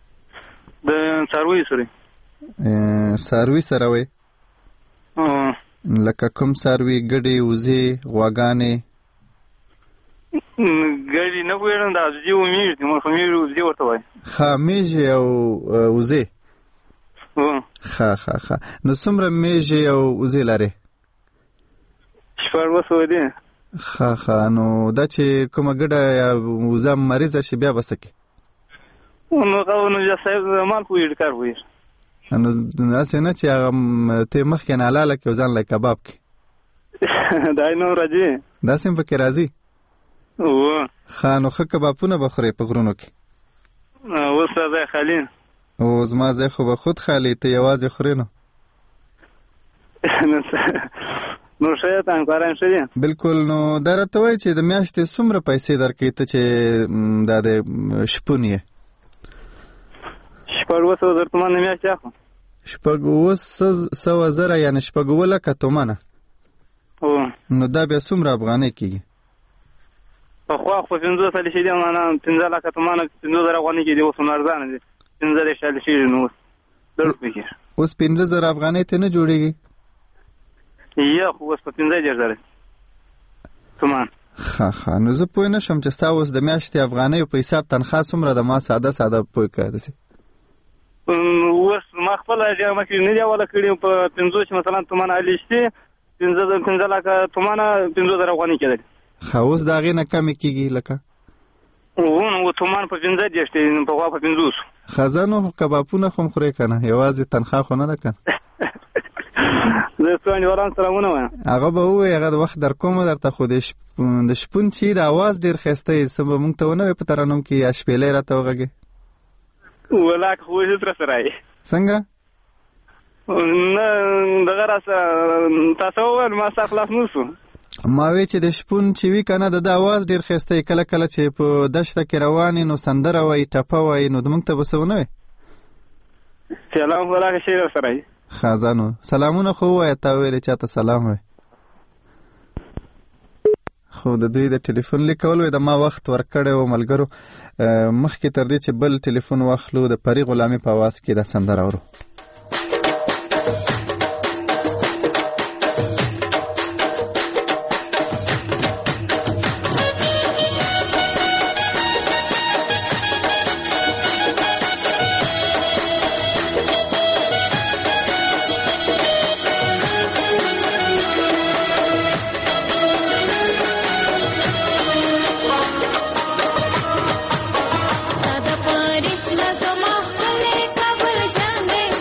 د څارویو سره. څاروي سره وئ؟ لکه کوم څاروي؟ ګډې، وزې، غواګانې؟ ګډې نه پوهېږم، دا وزې و مېږې دي، موږ خو مېږې وزې ورته وایو. ښه، مېږې او وزې. ښه. نو څومره مېږې او وزې لرې؟ 400 دي. ښه. نو دا چې کومه ګډه یا وزه مریضه شي بیا به څه کوې؟ نو بیا صاحب مال پوهېږي، کار پوهېږي. نو داسې نه چې هغه ته مخکې نه حلاله کړې او ځان له کباب کړې؟ دا یې نو راځي، داسې هم پکې راځي. ښه، نو ښه کبابونه به خورې په غرونو کې؟ اوس ځای خالي. او زما ځای خو به خود خالي، ته یوازې خورې نو. نو ښه ته همکاران ښه دي. بلکل. نو دا راته وایي چې د میاشتې څومره پیسې درکوي ته چې دا د شپون یې؟ 400,000 تومانه میاشتې اخلم. 400,000 یعنې 4 تومانه. نو دا بیا څومره افغانۍ کېږي؟ پخوا خو 50 سالي شي دي، 15 لکه تومانه 15,000 افغانۍ کېدي، اوس نو ارزانه دي، 15 سالي شي نو اوس ډېر کېږي. اوس 15,000 افغانۍ ته نه جوړېږي؟ یا خو اوس په 15,000 تومان. ښه. نو زه پوه نه شم چې ستا اوس د میاشتې افغانۍ په حساب تنخواه څومره ده؟ ما ساده پوه کړه داسې. اوس ما خپله جامه کې نه دي اوله کړي، په 50 چې مثلا تومانه الیشتي 15 لکه تومانه 15,000 افغانۍ کېدل. ښه، اوس د هغې نه کمې کېږي لکه؟ و تومان په 15 دی، په غوا په 50. ښه، زه نو کبابونه خو هم خورې که نه؟ یوازې تنخواه خو نه ده که نه؟ زه څو انډیوالان سلامونه وایم. هغه به ووایي هغه د وخت در کومه درته، خو د شپون چې د اواز ډېر ښایسته یې، څه به مونږ ته ونه وایي په ترنم کې یا شپېلی راته وغږې؟ ولاک خو هېڅ را سره یې. څنګه؟ نه دغه راسه تاسو وویل ما ستا خلاف نه شو. ما وی چې د شپون چې وي که نه، د اواز ډېر ښایسته یې، کله کله چې په دشته کې روان یې نو سندره وایي، ټپه وایي، نو مونږ ته به څه ونه وایي؟ سلام ولاکه شی را سره یې. ښه، نو سلامونه خو ووایه، تا ویلې چاته سلام وایي. خو د دوی د ټلیفون لیکولو د ما وخت ورکړی و ملګرو. مخکې تر دې چې بل ټلیفون واخلو، د پری غلامي په आवाज کې دا سندره اورو. Sada paris na zama hale kabul jane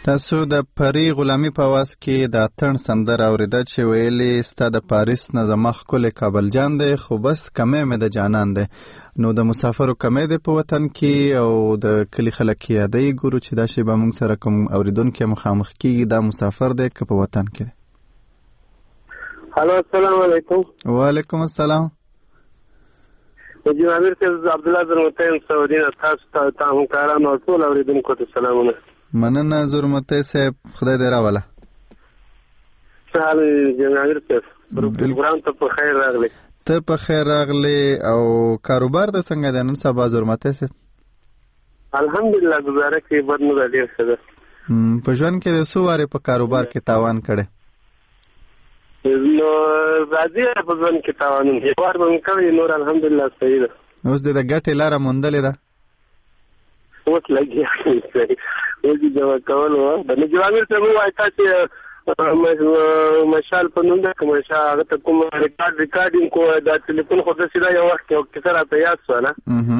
تاسو د پری غلامی په واس کې د اتن سندر اوریدل چې ویلي ستا د پاریس نه زمخ کول کابل جان دی خو بس کمه مې د جانان دی نو د مسافرو کمه دی په وطن کې او د کلی خلک یادی ګورو چې دا شی به موږ سره کوم اوریدونکو مخامخ کیږي دا مسافر دی که په وطن کې. هلو السلام علیکم. وعلیکم السلام. مجید امیر صاحب عبدالله زرمتین سعودین تاسو ته همکارانو او ټول اوریدونکو ته سلامونه. مننه زرمتی صاحب خدای دې راوله. څه حال جناب امیر صاحب پروګرام ته په خیر راغلی. ته په خیر راغلی او کاروبار د څنګه دی نن سبا زرمتی صاحب؟ الحمدلله گزاره کې بد نه ده ډېر ښه ده. په ژوند کې د څو وارې په کاروبار کې تاوان کړی؟ نو راځي په ژوند کې تاوانونه یو وار به مې کړی نور الحمدلله صحیح ده. اوس دې د ګټې لاره موندلې ده؟ اوس لګیا اوس دې جمع کول وه د نجیب امیر صاحب ووایي تاسې مشال په نوم ده که مشال هغه ته کوم ریکارډینګ کو دا ټلیفون خو داسې ده یو وخت کې یو کیسه راته یاد شوله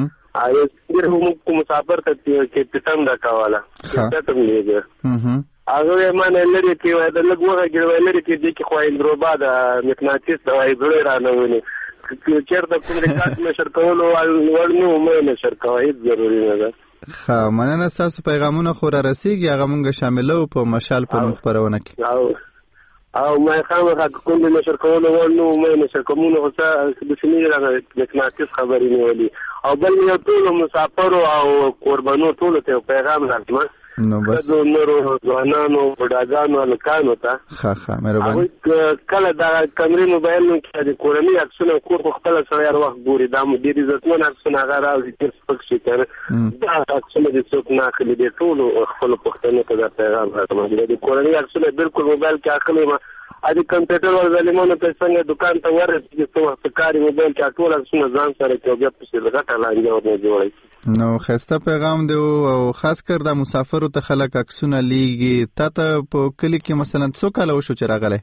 ډېر موږ مسافر ته کیپټن راکوله کیسه ته مې لیږه هغه ما نه لرې کې وایي د لږ وغږېږي وایي لرې کې دې کې خو هندروبا د مقناطیس ته وایي زړه یې رانه ونی چېرته کوم ریکارډ نشر کولو وړ نه و مه یې نشر کوه هېڅ ضروري نه ده. ښه مننه ستاسو پیغامونه خو را رسېږي هغه مونږ شاملو په مشال په نوم خپرونه کې او ما یې خامخا کوم د نشر کولو وړ نه و مه یې نشر کوه مونږ خو څه داسې نه دي رانه مقناطیس خبرې نیولي او بل یو ټولو مسافرو او قربانو ټولو ته یو پیغام راکړم نو بس ښځو نورو ځوانانو بوډاګانو هلکانو ته ښه مهرباني هغوی کله دغه کمرې موبایلونو کې د کورنۍ عکسونه کور خو خپله سړی هر وخت ګوري دا ډېر عزتمن عکسونه هغه راوړي ډېر سپک شي که نه دا عکسونه دې څوک نه اخلي دې ټولو خپلو پښتنو ته دا پیغام راکړم د کورنۍ عکسونه بالکل موبایل کې اخلي ما د کمپیوټر ور ظالمانو ته څنګه دکان ته ورسېږي څه وخت کاري موبایل کې ټول عکسونه ځان سره کوي بیا پسې غټه لانجه ورنه جوړوي. نو ښایسته پیغام دی او خاص کر د مسافرو ته خلک عکسونه لیږي. تا ته په کلي کې مثلا څو کاله وشو چې راغلی؟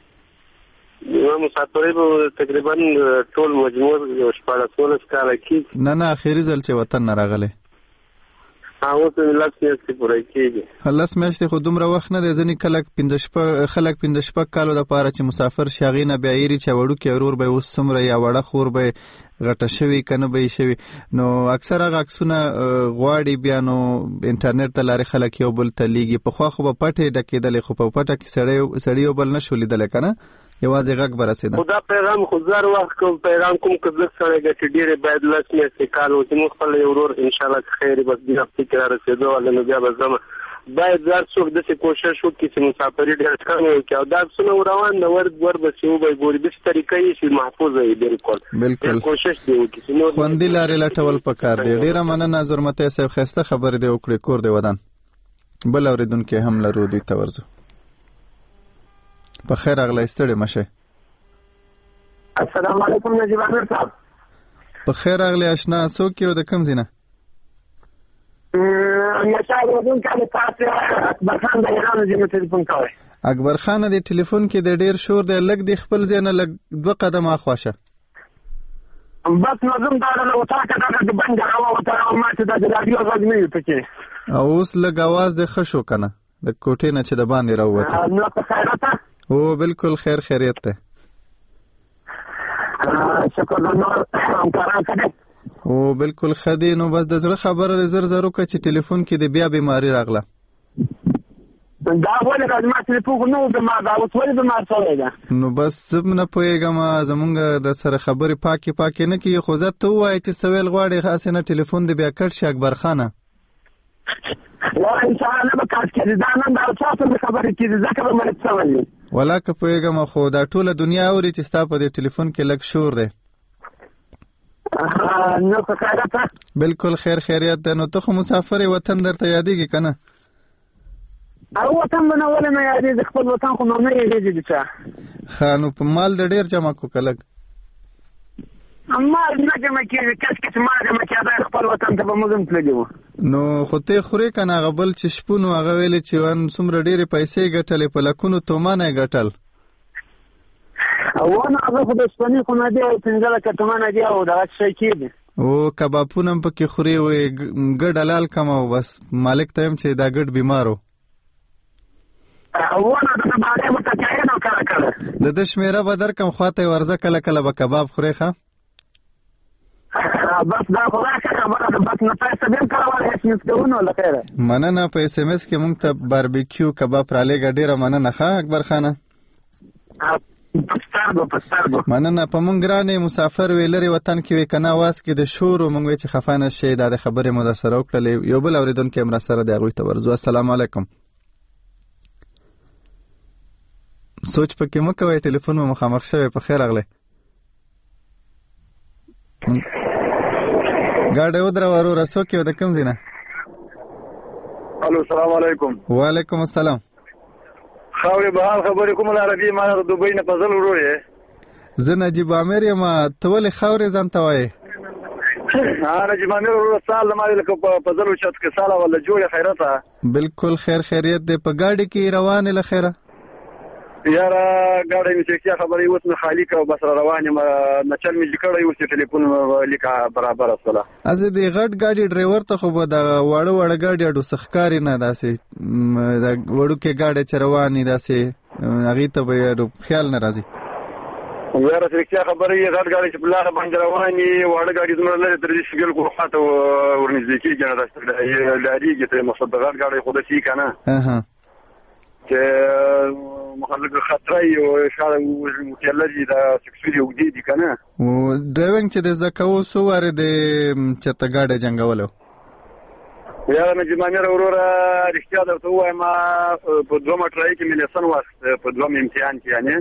ما مسافرۍ به تقریبا ټول مجموع 14 کاله کېږي. نه اخري ځل چې وطن نه راغلی؟ اوس مې 10 میاشتې پوره کېږي. 10 میاشتې خو دومره وخت نه دی. ځینې خلک 15 کالو دپاره چې مسافر شي هغې نه بیا ایري چې وړوکی ورور به اوس څومره یا وړه خور به غټه شوي که نه به یې شوي نو اکثر هغه عکسونه غواړي بیا نو انټرنیټ ته لارې خلک یو بل ته لیږي. پخوا خو به پټې ډکېدلې خو په پټه کې سړی یو بل نه شو لیدلی که نه یوازې غږ به رسېده. خو دا پیغام خو زر وخت پیغام کوم که زه سړی ګټې ډېرې باید 10 میاشتې کال و چې موږ خپله یو ورور انشاءالله که خیر بس دې هفتې کې را رسېدو ولا نو بیا به ځمه باید زر څوک داسې کوشش وکړي چې مسافري ډېر کم وکړي او دا عکسونه روان د ور به چې وبه ګوري داسې طریقه یې چې محفوظه وي بالکل کوشش دې وکړي خوندي لارې لټول پکار دی. ډېره مننه زرمتی صاحب ښایسته خبرې دې وکړې کور دې ودان. بل اورېدونکی هم لرو دوی ته ورځو. په خیر راغلی ستړی مه شئ. السلام علیکم نجیب امیر صاحب. په خیر راغلی اشنا څوک یې او د کوم ځای نه؟ اکبر خان د ایران ځینې ټلیفون کوي. اکبر خان د ټلیفون کې د ډېر شور دی لږ د خپل ځای نه لږ 2 قدم اخوا شه. بس نظم دا ډله وټاکه دغه د بنده هوا وتړه ما چې دا د راډیو غږ نه وي پکې او اوس لږ اواز دې ښه شو که نه د کوټې نه چې د باندې راووته. نو په خیرته او بالکل خیریت دی. شکر د نور همکاران ښه دی او بالکل ښه دی. نو بس د زړه خبره دې زر وکړه چې ټلیفون کې دې بیا بیماري راغله. دا ولې راځي ما ټلیفون خو نه و بیمار دا اوس ولې بیمار شوی ده؟ نو بس زه نه پوهېږم زمونږ د سره خبرې پاکې نه کېږي خو زه ته ووایې چې څه ویل غواړې هسې نه ټلیفون دې بیا کټ شي اکبر خانه. انشاءالله به کټ کېږي دا نن دا چا سره خبرې کېږي ځکه به مې څه وایي ولا که پوهېږم خو دا ټوله دنیا اوري چې ستا په دې ټلیفون کې لږ شور دی. نو په خیرته بالکل خیریت دی. نو ته خو مسافر یې وطن درته یادېږي که نه؟ او وطن به نه ولې نه یادېږي خپل وطن خو نو نه یادېږي د چا. ښه نو په مال د ډېر جمع کړو که لږ؟ مال نه جمع کېږي کس کې چې مال جمع کېدی خپل وطن ته به موږ هم تللي وو. نو خو ته یې خورې که نه هغه بل چې شپون و هغه ویلې چې څومره ډېرې پیسې ګټلې په لکونو تومانه یې ګټل. ونه هغه خو د شپني خو نه دی او 15 لکه تومانه دی او دغه شی کېږي او کبابونه هم پکې خوري وې ګډ حلال کم او بس مالک ته هم چې دا ګډ بیمار و. ونه د باندې متکاین او کړه د شمیره به در کم خواته ورزه کله کله به کباب خوري ښه بس دا خدای خبره ده بس نه پیسې دې کارول هیڅ نشته لکه مننه په اس ام اس کې مونږ ته باربیکیو کباب را لګه ډیره مننه ښه اکبر خانه مننه په مونږ ګرانې مسافر ویلري وطن کې وې کنه واس کې د شور مونږ چې خفانه شي دا د خبرې مو د سره وکړلې یو بل اوریدونکو امر سره د هغوی ته ورځو السلام علیکم سوچ پکې مو کوي ټلیفون مو مخامخ شوی په خیر اغله ګاډه ودره ورو رسو کې د کوم زینه الو السلام علیکم وعلیکم السلام خاورې بهال خبرې کوم العربي ما د دوبۍ نه فضل ورو یې زه نجیب عامر یم ته ولې خاورې ځان ته وایې نجیب عامر ورو سال ما لکه په فضل چت کې ساله ولا جوړه خیرته بالکل خیر خیریت دې په ګاډي کې روانه لخيره یاره ګاډي مې چې خبرې اوس نه خالی کا بس روانه ما چل مې لیکړې اوس ټلیفون لیکه برابر اصله از دې غټ ګاډي ډرایور ته خو به دا وړه ګاډي اډو سخکاری نه داسې دا وړو کې ګاډي چرواني داسې هغه ته به خیال نه راځي یاره چې خبرې غټ ګاډي چې بلاره باندې رواني وړه ګاډي زموږ لري تر دې شګل کو خاطه ورنږدې کېږي نه راځي لاريږي ته مصدق غټ ګاډي خو دې کنه چې مخالف خطرې او اشاره متلجي دا سکسوري وګدي دي کنه او ډرایوینګ چې د زکاو سو واره د چرته گاډه جنگولو یاره نجیب عامر وروره رښتیا درته وایم په دوه مټرای کې مې لسن وخت په دوه امتحان کې یعنی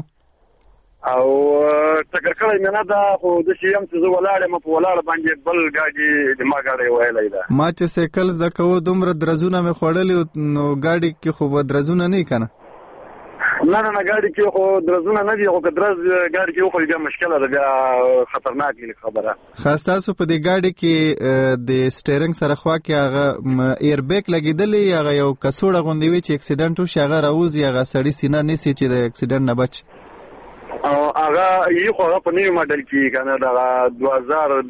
او ټکر کړی نه دا خو د شیم چې زه ولاړم په ولاړ باندې بل گاډي د ما گاډي وایلای دا ما چې سایکل د کوو دومره درزونه مې خوړلې نو گاډي کې خو درزونه نه کنه نه گاډي کې خو درزونه نه دي خو درز گاډي کې خو بیا مشکله ده بیا خطرناک دي خبره خاص تاسو په دې گاډي کې د سټیرینګ سره خوا کې هغه ایر بیک لګیدلې هغه یو کڅوړه غوندې وی چې اکسیډنټ وشي هغه راوځي هغه سړی سینه نسی چې د اکسیډنټ نه بچ او هغه یو خو په نیو ماډل کې کنه دا 2000 کې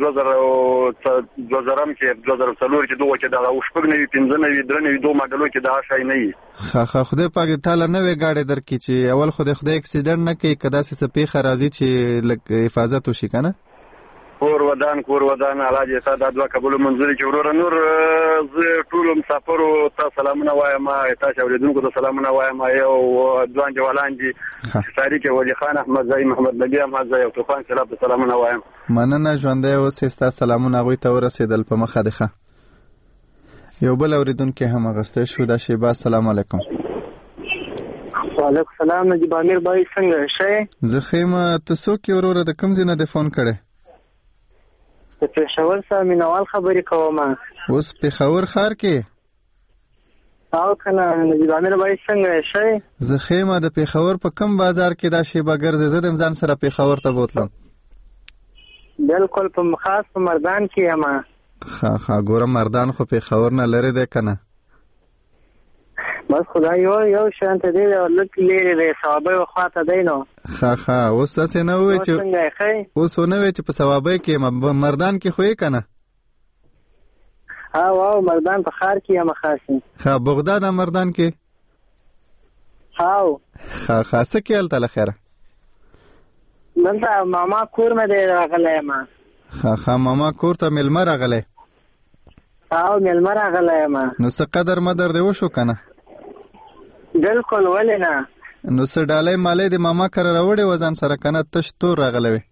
2004 کې دوه کې دا وشپګ نه 15 نه 3 دوه ماډلو کې دا شای نه وي خا خدای پاک تعالی نه وی گاډي درکې چې اول خدای اکسیډنټ نه کوي کدا سي سپې خرازي چې حفاظت وشي کنه کور ودان علاج ته دا دوه قبول منځري چې ورور نور ټول مسافرو ته سلامونه وایم تاسو اوریدونکو ته سلامونه وایم یو ځوان جوالان دي تاریخ ولی خان احمد زای محمد نبی احمد زای او طوفان سلام سلامونه وایم مننه ژوندې او سستا سلامونه غوي ته ورسېدل په مخه ده یو بل اوریدونکو هم غسته شو دا شیبا السلام علیکم وعلیکم السلام نجیب عامر بای څنګه شې زه خیمه تاسو کې ورور د کوم ځای نه فون کړې په پېښور سره مینوال خبرې کوم اوس پېښور ښار کې او کنه نجیب عامر بای څنګه شې زه خیمه د پېښور په کوم بازار کې دا شیبه ګرځې زدم ځان سره پېښور ته بوتلم بالکل په خاص په مردان کې یم ها ګورم مردان خو پېښور نه لري ده کنه بس خدای یو شانت دی لکه لري دی ثوابه خواته دی نو ها اوس څه نه وای چې اوس نه وای چې په ثوابه کې مردان کې خوې کنه واو مردان په خار کې یم خاصه ها بغداد مردان کې هاو خاصه کې ال تعالی خیره دلته ماما کور مې دی راغلی ما ماما کور ته ملمر راغلی او ملمر راغلی ما نو څه قدر مدر دی وشو کنه بالکل ولنه نو څه ډالۍ مالې د ماما کر راوړې وزن سره کنه تش تور راغلی نه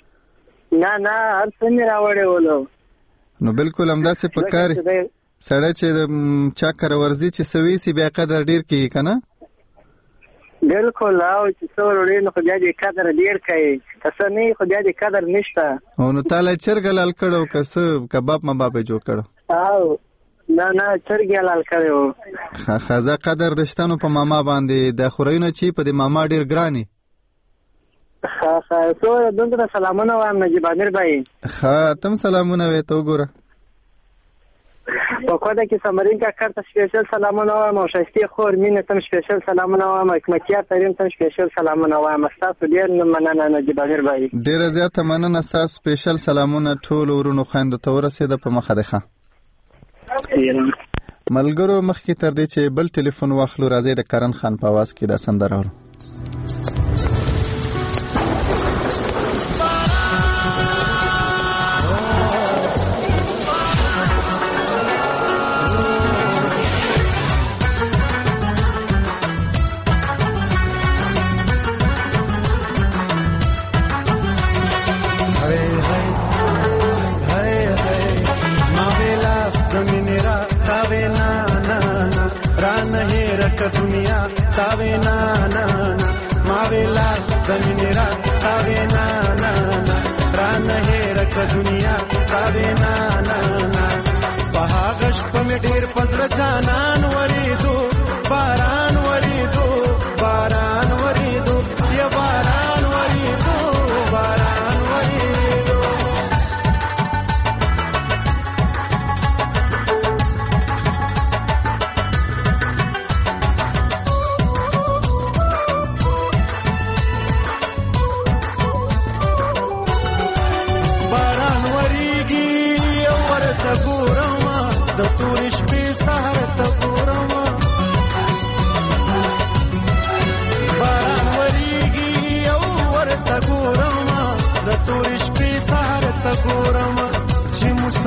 هر څه نه راوړې ولو نو بالکل همداسې پکاري سړی چې چا کر ورزي چې سوي سي بیا قدر ډیر کیږي کنه بالکل او چې څور ورې نو خو بیا دې قدر ډیر کوي تاسو نه خو بیا دې قدر نشته او نو تعالی چرګلال کړو کس کباب مباب جوړ کړو او نه چرګلال کړو خزه قدر دشتنو په ماما باندې د خورینه چی په د ماما ډیر ګرانی تو دغه سلامونه وایم نجیب عامر بای تم سلامونه وې تو ګوره په کومه کې سمرین کا کارته سپیشل سلامونه وایم او شایسته خور مینه تم سپیشل سلامونه وایم حکمتیار ترين تم سپیشل سلامونه وایم تاسو ډیر مننه نجیب عامر بای ډیر زیاته مننه تاسو سپیشل سلامونه ټول ورونو خويند ته ورسېده په مخه ده ملګرو مخکې تر دې چې بل ټلیفون واخلو راځي د کرن خان په आवाज کې دا سندره اورو. दुनिया तावे ना ना ना मावेलास दमिनेरा तावे ना ना ना रान है रक दुनिया तावे ना ना ना बहागश पे ढेर पजर जानन वरीदो बारान वरीदो बारान वरीदो ये बारान वरीदो बारान वरीदो د تورش په سحر ته ګورم باران وریږي او ورته ګورم د تورش په سحر ته ګورم چې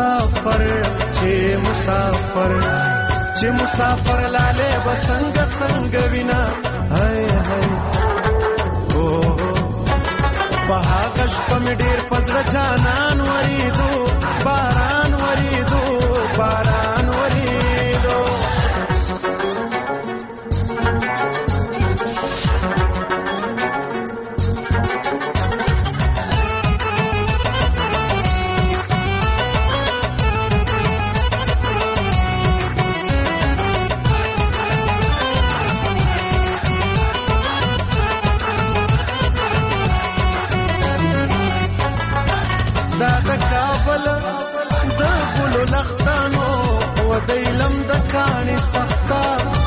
مسافر لاله بسنګ څنګه وینا هاي هاي او په هغه شپه مې ډېر پزړه جانان وریدو باران وریدو باران وریدو دا د کابل د ګلو لختانو و دیلم د کاڼي سخته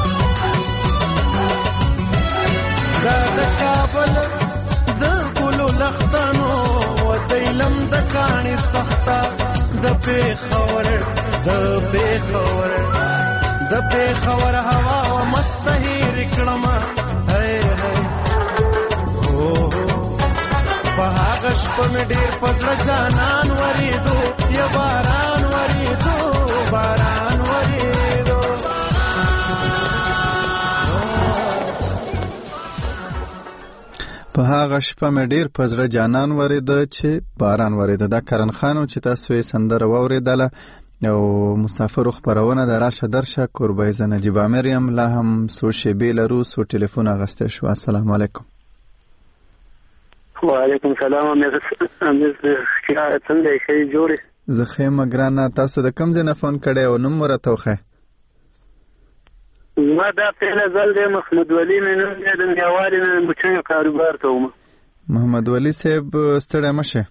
دا د کابل د ګلو لختانو و دیلم د کاڼي سخته د پیښور هوا و مستهیر کړم هی هی او په هغه شپه مې ډېر پزړه جانان وریدو یا باران وریدو باران وریدو په هغه شپه مې ډېر پزړه جانان وریده چې باران وریده. دا کرن خانو چې تاسو یې سندره واورېدله او مسافر خبرونه د راشه درشه قربای ز نجیب عامر یم. لا هم څو شیبې لرو څو ټلیفون اخیستی شو. السلام علیکم. وعلیکم السلام. څنګه یې جوړې؟ زه ښه یم ګرانه. تاسو د کوم ځای نه فون کړی او نوم مو راته وښایه؟ ما دا پهله ځل دی محمد ولی مې نوم دی د میوالي نه بوټانو کاروبار کوم. محمد ولی صاحب ستړی مه شئ.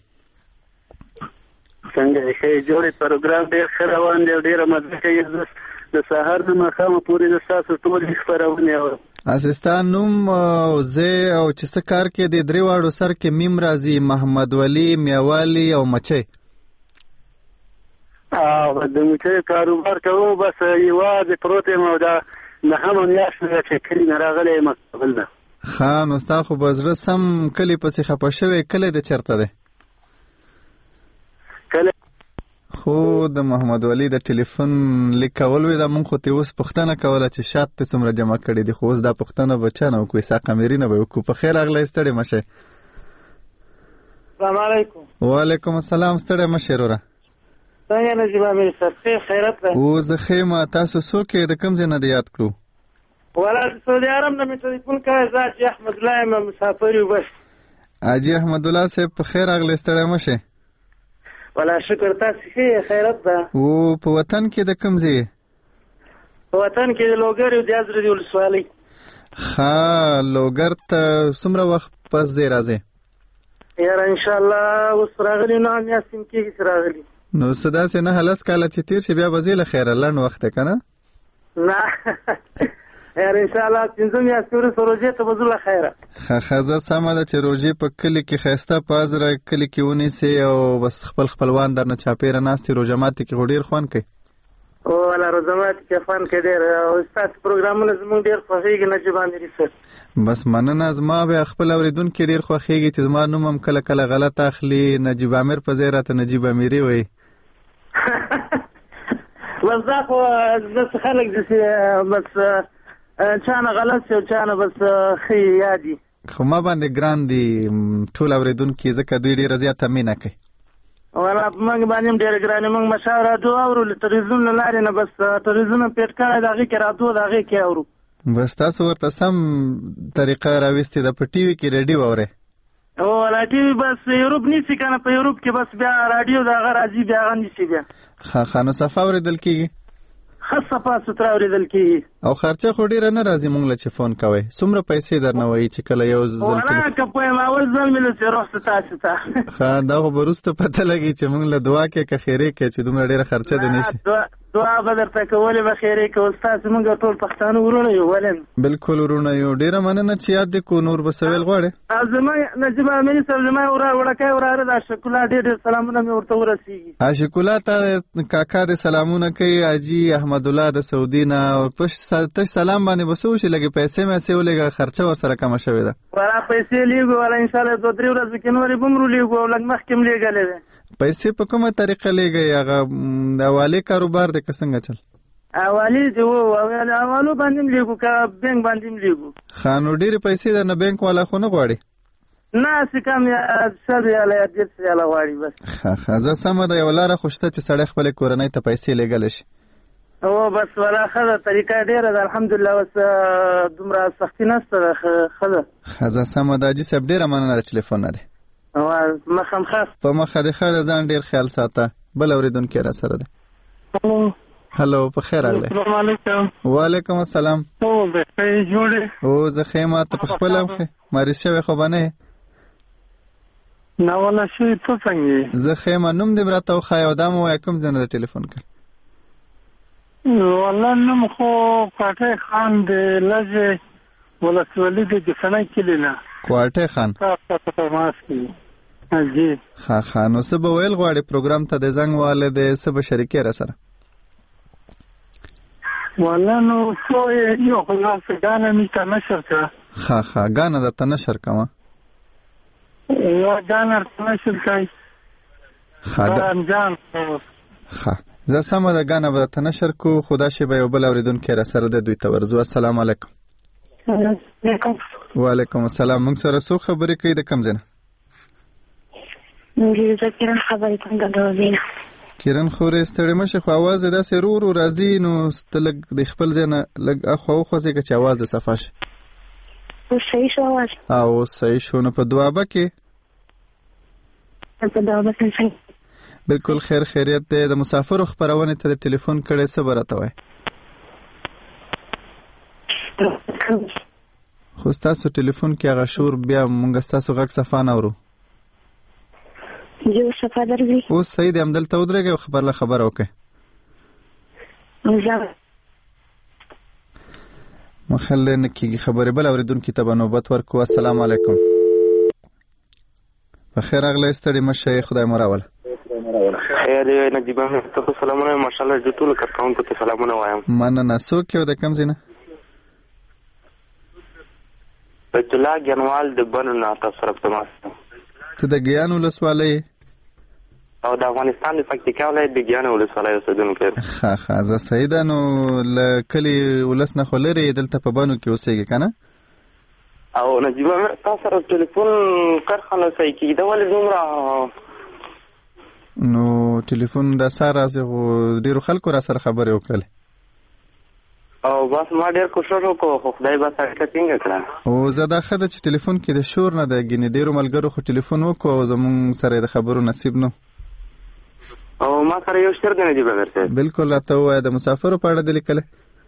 څنګه یې جوړې؟ پروګرام ډېر ښه روان دی او ډېره مزه کوي. د سهار نه ماښامه پورې د ستاسو ټولې خپرونې اورم. اسستا نوم او زه او چې څه کار کې د درې واړو سر کې میم راځي، محمد ولی، میوالي او مچۍ. د مچۍ کاروبار کوو بس یوازې پروت یم او دا نهمه میاشت ده چې کلي نه راغلی یم کابل نه. ښه نو ستا خو به زړه سم کلي پسې خفه شوی. کلی د چېرته دی؟ خو د محمد ولی د ټلیفون لیک کول وی دا مونږ خو ته اوس پوښتنه کوله چې شات ته څومره جمع کړي دي، خو اوس دا پوښتنه به چا نه وکړو، اسحاق امیري نه به وکړو. په خیر راغلی، ستړی مه شئ. السلام علیکم. وعلیکم السلام. ستړی مه شئ وروره. څنګه نجیب امیر صاحب؟ خیرت ده؟ او زه ښه یم. تاسو څوک یې؟ د کوم ځای نه دې یاد کړو؟ ولا د سعودي عرب نه مې ټلیفون کړی. زه حاجي احمد الله یم، مسافر یو. بس حاجي احمد الله صاحب په خیر راغلی، ستړی مه شئ. ولا شکر. تاسو ښه خیرت ده؟ او په وطن کې د کوم ځای؟ په وطن کې د لوګر یو د حضرت ولسوالۍ. ښه لوګر ته څومره وخت پس ځای راځئ؟ یاره انشاءالله اوس راغلي نو میاشتې م کېږي چې راغلي. نو څه داسې 9 کاله چې تېر شي بیا به ځې له خیره، لنډ وخت دی که نه؟ نه یاره انشاءالله 5 میاشتې وروسته روژې ته به ځو له خیره. ښه زه سمه ده چې روژې په کلي کې ښایسته په ازره کلي کې ونیسئ او بس خپل خپلوان درنه چاپېره ناست دي. روژه ماتي کې خو ډېر خوند کوي. او ولا روزمات کې فن کې ډېر او ستاسو پروګرامونه زموږ ډېر خوښېږي نجیب اميري سر. بس مننه. زما به خپل اوریدونکو ډېر خوښېږي چې زما نوم هم کله کله غلط اخلي، نجیب امیر په ځای راته نجیب اميري وایي. بس دا خو داسې خلک دي چې بس چا نه غلط شي او چا نه بس ښه یادي. خو ما باندې ګران دي ټول اوریدونکي، ځکه دوی ډېره زیاته مینه کوي. ولا موږ باندې هم ډېر ګران موږ مشاور راډیو اورو له تلویزیون له لارې نه، بس تلویزیون پیټ کړی د هغې کې راډیو د هغې کې اورو. بس تاسو ورته سم طریقه راوستې ده، په ټي وي کې ریډیو اورئ؟ او ولا ټي وي بس یوروپ نیسي که نه، په یوروپ کې بس بیا راډیو د هغه راځي بیا هغه نیسي بیا. ښه نو صفا اورېدل کېږي؟ ښه صفا سوتره اورېدل کېږي. او خرچه خو ډېره نه راځي مونږ له چې فون کوئ؟ څومره پیسې درنه وایي چې کله یو ځل ولا که پویم اول ځل مې لسې روخته تاسو ته. ښه دا خو به وروسته پته لګي چې مونږ له دعا کې که خیرې کوې چې دومره ډېره خرچه دې نه شي. دعا به درته کولې به خیرې کول، ستاسو مونږ ټول پښتانه ورونه یو ولې نه. بلکل ورونه یو. ډېره مننه چې یاد دې کو. نور به څه ویل غواړې؟ زما نجیب اميري صاحب زما وړکی وراره د عاشق الله ډېر ډېر سلامونه مې ورته ورسېږي. عاشق الله ته کاکا دې سلامونه کوي، حاجي احمد الله د سعودي نه. تش سلام باندې به څه وشي، لږې پیسې مېسې ولېږه، خرچه ورسره کمه شوې ده. ولا پیسې لیږو ولا انشاءالله 2-3 ورځې کې نورې به هم رولیږو او لږ مخکې هم لیږلې ده. پیسې په کومه طریقه لیږئ؟ هغه د حوالې کاروبار دی که څنګه چل؟ حوالې دې حوالو باندې هم لیږو که بینک باندې هم لیږو. ښه نو ډېرې پیسې درنه بینک والا خو نه غواړي؟ نه هسې کم یا 100 ریاله یا 150 ریاله غواړي بس. ښه زه سمه ده. یوه لاره خو شته چې سړی خپلې کورنۍ ته پیسې لیږلی شي. او بس ولا ښه ده، طریقه ډېره ده الحمدلله، بس دومره سختي نشته ده، ښه ده. ښه زه سمه ده. حاجي صاحب ډېره مننه د ټلیفون نه دی. مخه ښه په مخه دې ښه ده. ځان ډېر خیال ساته. بل اورېدونکی را سره دی. هلو په خیر راغلی. السلام علیکم. وعلیکم السلام. او بخیر جوړې؟ او زه ښه یم. ته په خپله هم ښه مریض شوی خو به نه یې؟ نه ولا شوي. ته څنګه یې؟ زه ښه یم. نوم دې راته وښایه او دا مو وایه کوم ځای نه د ټلیفون کړ؟ والله نوم خو کوټی خان د لږې ولسوالي د جسنۍ کلي نه. کوټی خان؟ په ماس کې. جی ښه نو څه به ویل غواړې پروګرام ته د زنګ واله د څه به شریکې را سره؟ والله نو څو یو خو داسې ګانه مې ته نشر کړه. ښه ګانه درته نشر کومه؟ یوه ګانه درته نشر کوي. ښه زه سمه ده. ګانه به درته نشر کو. خو دا شی به یو بل اورېدونکی را سره دی، دوی ته ورځو. السلام علیکم. وعلیکم السلام. موږ سره څوک خبرې کوي د کوم ځای نه؟ زه کرن خبرې کوم د دوزینه. کرن خورې ستړې مه شې، خو اواز یې داسې ورو راځي، نو ته لږ د خپل ځای نه لږ اخوا وخوځېږه چې اواز دې صفا شي. اوس صحیح شو اواز؟ اوس صحیح شو. نو په دوابه کې؟ په دوابه کې صحیح. بلکل خیر خیریت دی. د مسافرو خپرونې ته د ټلیفون کړی، څه به راته وایې؟ خو ستاسو ټلیفون کې هغه شور بیا مونږ ستاسو غږ صفا نه اورو. جو صفا درځي. اوس صحیح دی. همدلته ودرېږئ او خبره وکړئ. مخل نه کېږي خبرې. بل اورېدونکي ته به نوبت ورکړو. السلام علیکم. په خیر راغلی. ستړي مه شئ. خدای مو راوله. خیر دی نجیب امیر ته سلامونه. ماشاءالله د ټولو کارکوونکو ته سلامونه وایم. مننه. څوک یو د کوم ځای نه؟ بیت الله ګنوال د بنو نه تاسو سره په ماس. ته د ګیان ولسوالۍ او د افغانستان د پکتیکا ولایت د ګیان ولسوالۍ اوسېدونکی. ښه زه صحیح ده. نو له کلي ولس نه خو لرې دلته په بنو کې اوسېږي که نه؟ او نجیب امیر تاسو سره ټلیفون کرښه نه صحیح کېږي. دا ولې دومره؟ نو ټلیفون د سار راځي، خو ډېرو خلکو را سره خبرې وکړلې او بس ما ډېر کوشش وکړو، خو خدای بس اړیکه ټینګه کړه. او زه دا ښه ده چې ټلیفون کې د شور نه ده. ګینې ډېرو ملګرو خو ټلیفون وکړو او زمونږ سره د خبرو نصیب نه. او ما سره یو شعر دی نجیب امیر صاحب. بلکل راته ووایه. د مسافرو په اړه دې لیکلی؟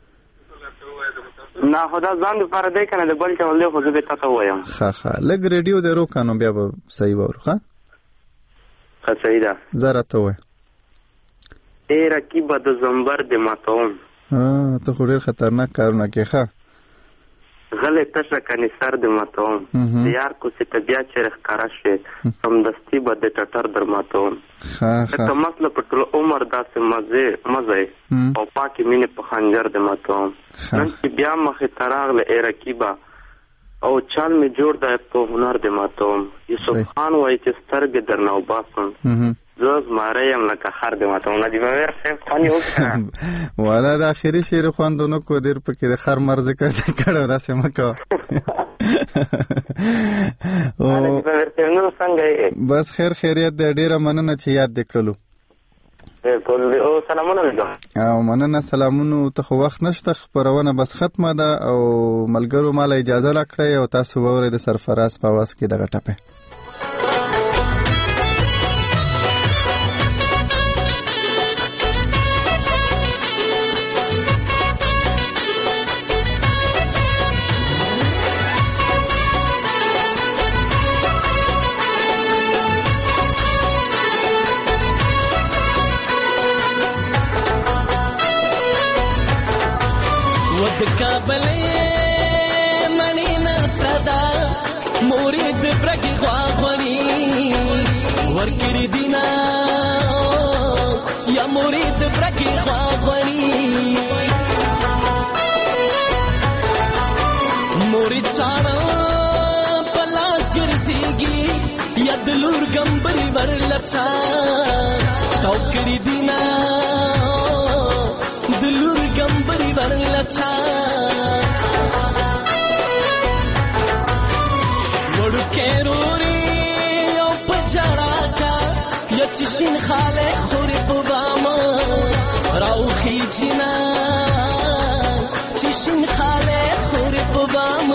نه خو دا ځان دپاره دی که نه د بل ډول دی، خو زه به تا ته ووایم. ښه لږ ریډیو دې روکړه نو بیا به صحیح واورو. ښه صحیح ده. زه راته ووایه. ای رقیبه د زمبر د ماتوم. ته خو ډېر خطرناک کارونه کوې. ښه غلی تشه کنی سر د ماتوم د یار کوڅې ته بیا چیرې ښکاره شوې سمدستي به د ټټر در ماتوم لکه مسله په ټول عمر داسې مزه او پاکې مینې په خنجر د ماتوم نن چې بیا مخې ته راغله ای رقیبه او چال می جوړ دی په هنر د ماتوم یوسف خان وایي چې سترګې درنه وباسم زه زمری یم لکه خر د ماتوم نجیب امیر صاحب خوند یې وکړه والا د اخري شعر خوند ونه کو ډېر پکې د خر مرزه کړی داسې مه کوه نجیب امیر صاحب نور څنګه یې بس خیر خیریت دی ډېره مننه چې یاد دې کړلو او سلامونه وکړم او مننه سلامونو ته خو وخت نشته خپرونه بس ختمه ده او ملګرو مال اجازه راکړئ او تاسو واورئ د سرفراز په आवाज کې دغه ټپه کابلې منی نسدا مرید برګي غواغونی ورکړي دینا یا مرید برګي غواغونی مرید چاړه پلاس ګرځيږي یا دلور ګمبري ورلچا توکړي دینا دلور ګمبري ورلچا وړو کېروري او پجړا کا یچشین خاله خوري په بام راوخي جنا چشین خاله خوري په بام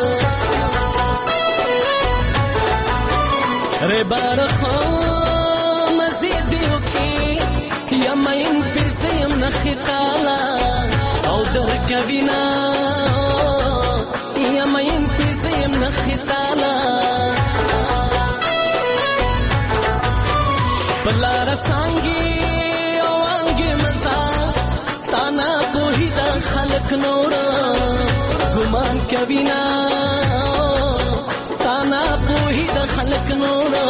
ره بارخه مزيدو کې یمین پسیم نخطالا او در کبینا یمین پسیم نخطالا بلا رسانگی او آنگی مزا ستانا پوہی دا خلق نورا گمان کبینا ستانا پوہی دا خلق نورا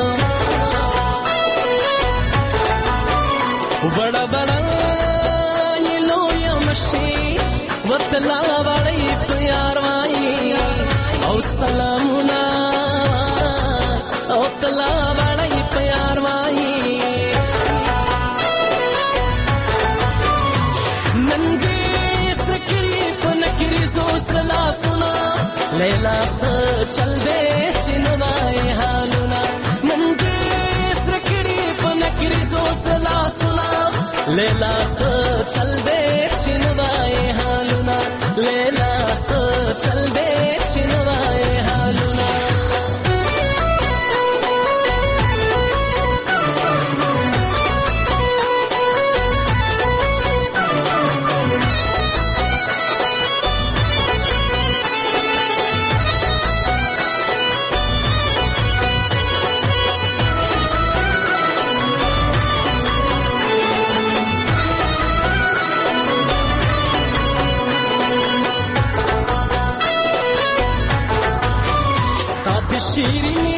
بڑا بڑا یہ لو یا مشی وطلا بڑی پیار وائی او سلامنا او تلا بڑی پیار وائی ننگی سکری پنکری سوسلا سنا لیلا سا چل دے چنوائے حالنا ننگی سکری پنکری سوسلا سنا لیلا سا چل دے چنوائے حالنا لیلا سا چل دے چنوائے حالنا شیرینی